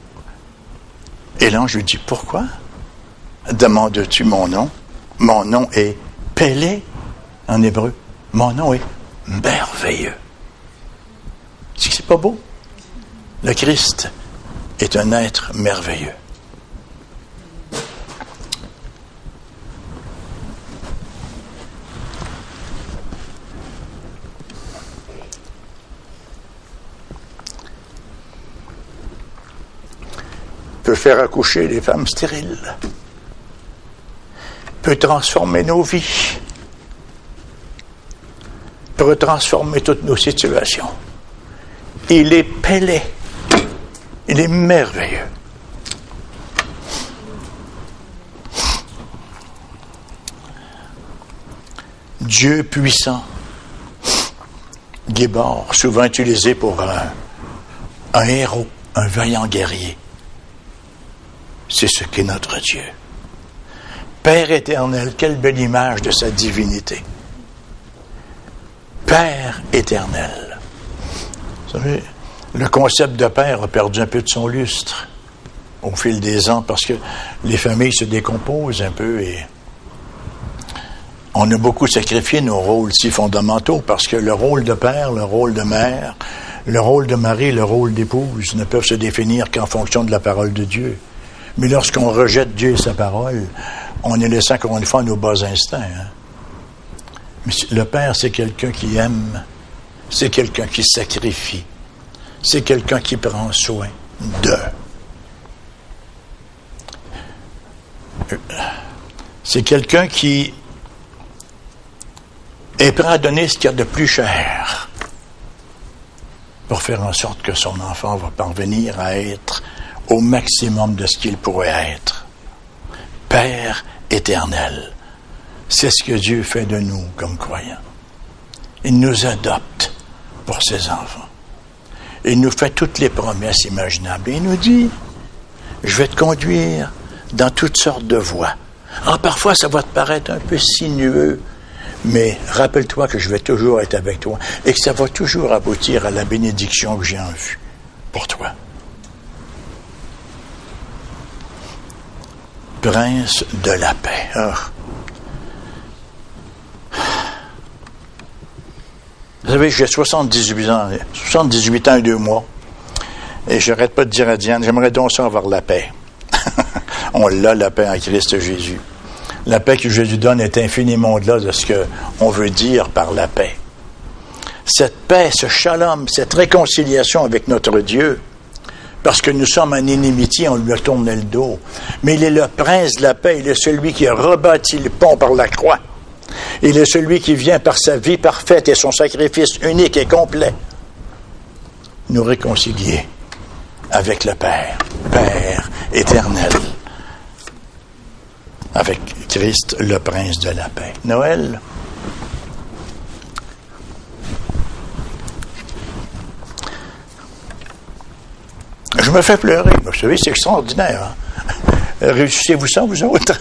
Et l'ange lui dit, pourquoi demandes-tu mon nom? Mon nom est Pélé en hébreu. Mon nom est merveilleux. C'est que c'est pas beau? Le Christ est un être merveilleux. Peut faire accoucher les femmes stériles, peut transformer nos vies, peut transformer toutes nos situations. Il est Pélé, il est merveilleux. Dieu puissant, Gébor, souvent utilisé pour un, un héros, un vaillant guerrier. C'est ce qu'est notre Dieu. Père éternel, quelle belle image de sa divinité. Père éternel. Vous savez, le concept de père a perdu un peu de son lustre au fil des ans parce que les familles se décomposent un peu et on a beaucoup sacrifié nos rôles si fondamentaux parce que le rôle de père, le rôle de mère, le rôle de mari, le rôle d'épouse ne peuvent se définir qu'en fonction de la parole de Dieu. Mais lorsqu'on rejette Dieu et sa parole, on est laissé encore une fois à nos bas instincts. Hein? Mais le Père, c'est quelqu'un qui aime, c'est quelqu'un qui sacrifie, c'est quelqu'un qui prend soin d'eux. C'est quelqu'un qui est prêt à donner ce qu'il y a de plus cher pour faire en sorte que son enfant va parvenir à être au maximum de ce qu'il pourrait être. Père éternel, c'est ce que Dieu fait de nous comme croyants. Il nous adopte pour ses enfants. Il nous fait toutes les promesses imaginables. Il nous dit, je vais te conduire dans toutes sortes de voies. Alors parfois, ça va te paraître un peu sinueux, mais rappelle-toi que je vais toujours être avec toi et que ça va toujours aboutir à la bénédiction que j'ai en vue pour toi. Prince de la paix. Oh. Vous savez, j'ai soixante-dix-huit ans, soixante-dix-huit ans et deux mois, et j'arrête pas de dire à Diane, j'aimerais donc ça avoir la paix. On l'a, la paix en Christ Jésus. La paix que Jésus donne est infiniment au-delà de ce qu'on veut dire par la paix. Cette paix, ce shalom, cette réconciliation avec notre Dieu, parce que nous sommes en inimitié, on lui a tourné le dos. Mais il est le prince de la paix, il est celui qui a rebâti le pont par la croix. Il est celui qui vient par sa vie parfaite et son sacrifice unique et complet nous réconcilier avec le Père, Père éternel, avec Christ, le prince de la paix. Noël, Je me fais pleurer. Vous savez, c'est extraordinaire. Hein? Réussissez-vous ça, vous autres?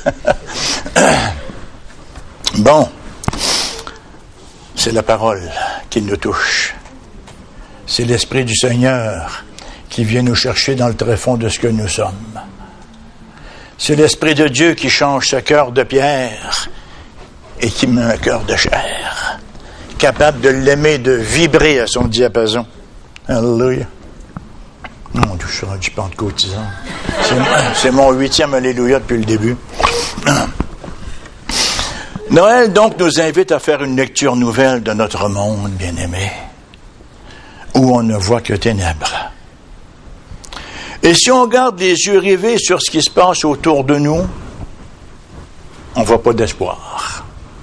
Bon. C'est la parole qui nous touche. C'est l'Esprit du Seigneur qui vient nous chercher dans le tréfonds de ce que nous sommes. C'est l'Esprit de Dieu qui change ce cœur de pierre et qui met un cœur de chair, capable de l'aimer, de vibrer à son diapason. Alléluia. Mon Dieu, je suis rendu pentecôtisant. C'est, c'est mon huitième Alléluia depuis le début. Noël, donc, nous invite à faire une lecture nouvelle de notre monde, bien-aimé, où on ne voit que ténèbres. Et si on garde les yeux rivés sur ce qui se passe autour de nous, on ne voit pas d'espoir.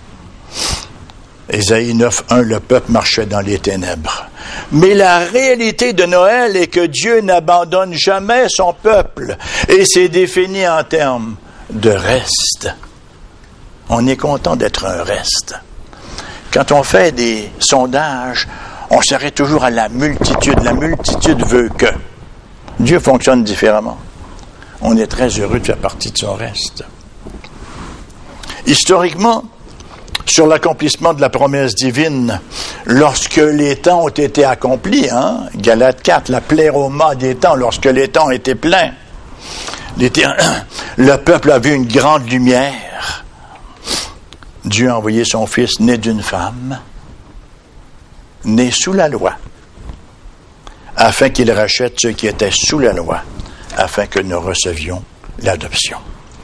Ésaïe neuf un, le peuple marchait dans les ténèbres. Mais la réalité de Noël est que Dieu n'abandonne jamais son peuple, et c'est défini en termes de reste. On est content d'être un reste. Quand on fait des sondages, on s'arrête toujours à la multitude. La multitude veut que. Dieu fonctionne différemment. On est très heureux de faire partie de son reste. Historiquement, sur l'accomplissement de la promesse divine, lorsque les temps ont été accomplis, hein, Galates quatre, la pléroma des temps, lorsque les temps étaient pleins, les temps, le peuple a vu une grande lumière. Dieu a envoyé son Fils né d'une femme, né sous la loi, afin qu'il rachète ceux qui étaient sous la loi, afin que nous recevions l'adoption.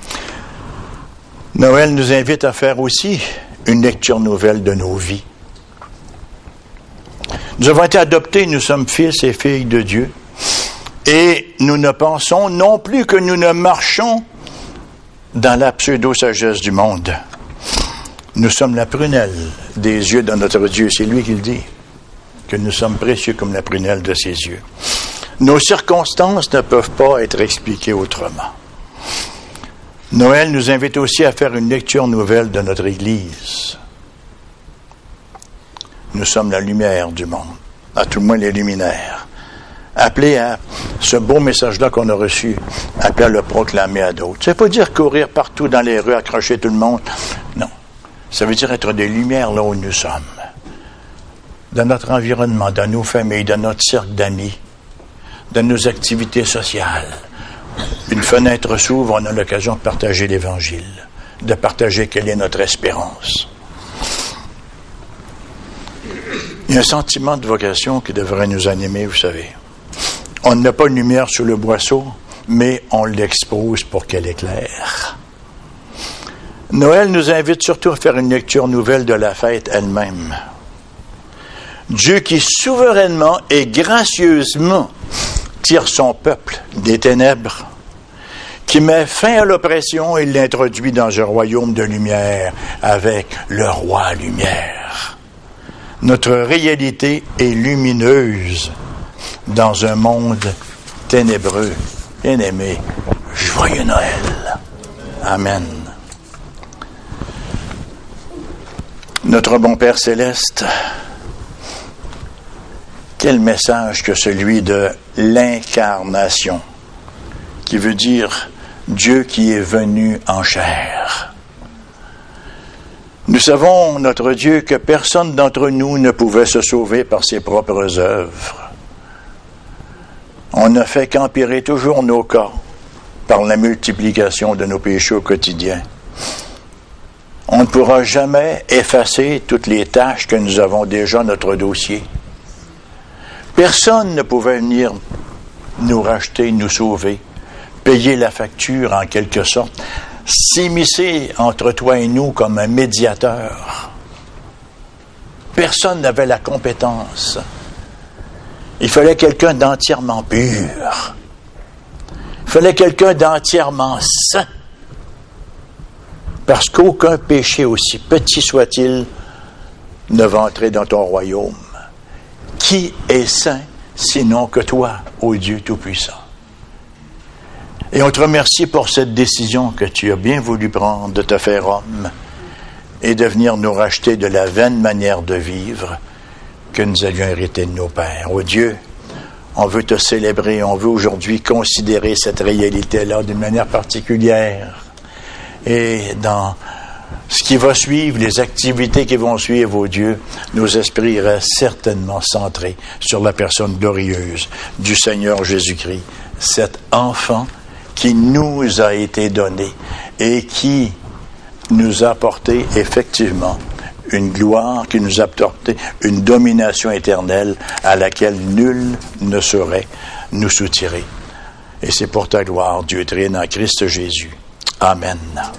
Noël nous invite à faire aussi une lecture nouvelle de nos vies. Nous avons été adoptés, nous sommes fils et filles de Dieu, et nous ne pensons non plus que nous ne marchons dans la pseudo-sagesse du monde. Nous sommes la prunelle des yeux de notre Dieu. C'est lui qui le dit, que nous sommes précieux comme la prunelle de ses yeux. Nos circonstances ne peuvent pas être expliquées autrement. Noël nous invite aussi à faire une lecture nouvelle de notre Église. Nous sommes la lumière du monde, à tout le moins les luminaires. Appelés à ce beau message-là qu'on a reçu, appelés à le proclamer à d'autres. Ça ne veut pas dire courir partout dans les rues, accrocher tout le monde. Non. Ça veut dire être des lumières là où nous sommes. Dans notre environnement, dans nos familles, dans notre cercle d'amis, dans nos activités sociales. Une fenêtre s'ouvre, on a l'occasion de partager l'Évangile, de partager quelle est notre espérance. Il y a un sentiment de vocation qui devrait nous animer, vous savez. On n'a pas de lumière sur le boisseau, mais on l'expose pour qu'elle éclaire. Noël nous invite surtout à faire une lecture nouvelle de la fête elle-même. Dieu qui souverainement et gracieusement tire son peuple des ténèbres, qui met fin à l'oppression et l'introduit dans un royaume de lumière avec le roi lumière. Notre réalité est lumineuse dans un monde ténébreux. Bien-aimé, joyeux Noël. Amen. Notre bon Père céleste, quel message que celui de l'incarnation, qui veut dire Dieu qui est venu en chair. Nous savons, notre Dieu, que personne d'entre nous ne pouvait se sauver par ses propres œuvres. On ne fait qu'empirer toujours nos cas par la multiplication de nos péchés au quotidien. On ne pourra jamais effacer toutes les tâches que nous avons déjà dans notre dossier. Personne ne pouvait venir nous racheter, nous sauver, payer la facture en quelque sorte, s'immiscer entre toi et nous comme un médiateur. Personne n'avait la compétence. Il fallait quelqu'un d'entièrement pur. Il fallait quelqu'un d'entièrement saint. Parce qu'aucun péché, aussi petit soit-il, ne va entrer dans ton royaume. Qui est saint sinon que toi, ô Dieu Tout-Puissant? Et on te remercie pour cette décision que tu as bien voulu prendre de te faire homme et de venir nous racheter de la vaine manière de vivre que nous avions hérité de nos pères. Ô Dieu, on veut te célébrer, on veut aujourd'hui considérer cette réalité-là d'une manière particulière. Et dans ce qui va suivre, les activités qui vont suivre, oh Dieu, nos esprits restent certainement centrés sur la personne glorieuse du Seigneur Jésus-Christ, cet enfant qui nous a été donné et qui nous a apporté effectivement une gloire, qui nous a apporté une domination éternelle à laquelle nul ne saurait nous soutirer. Et c'est pour ta gloire, Dieu trine en Christ Jésus. Amen.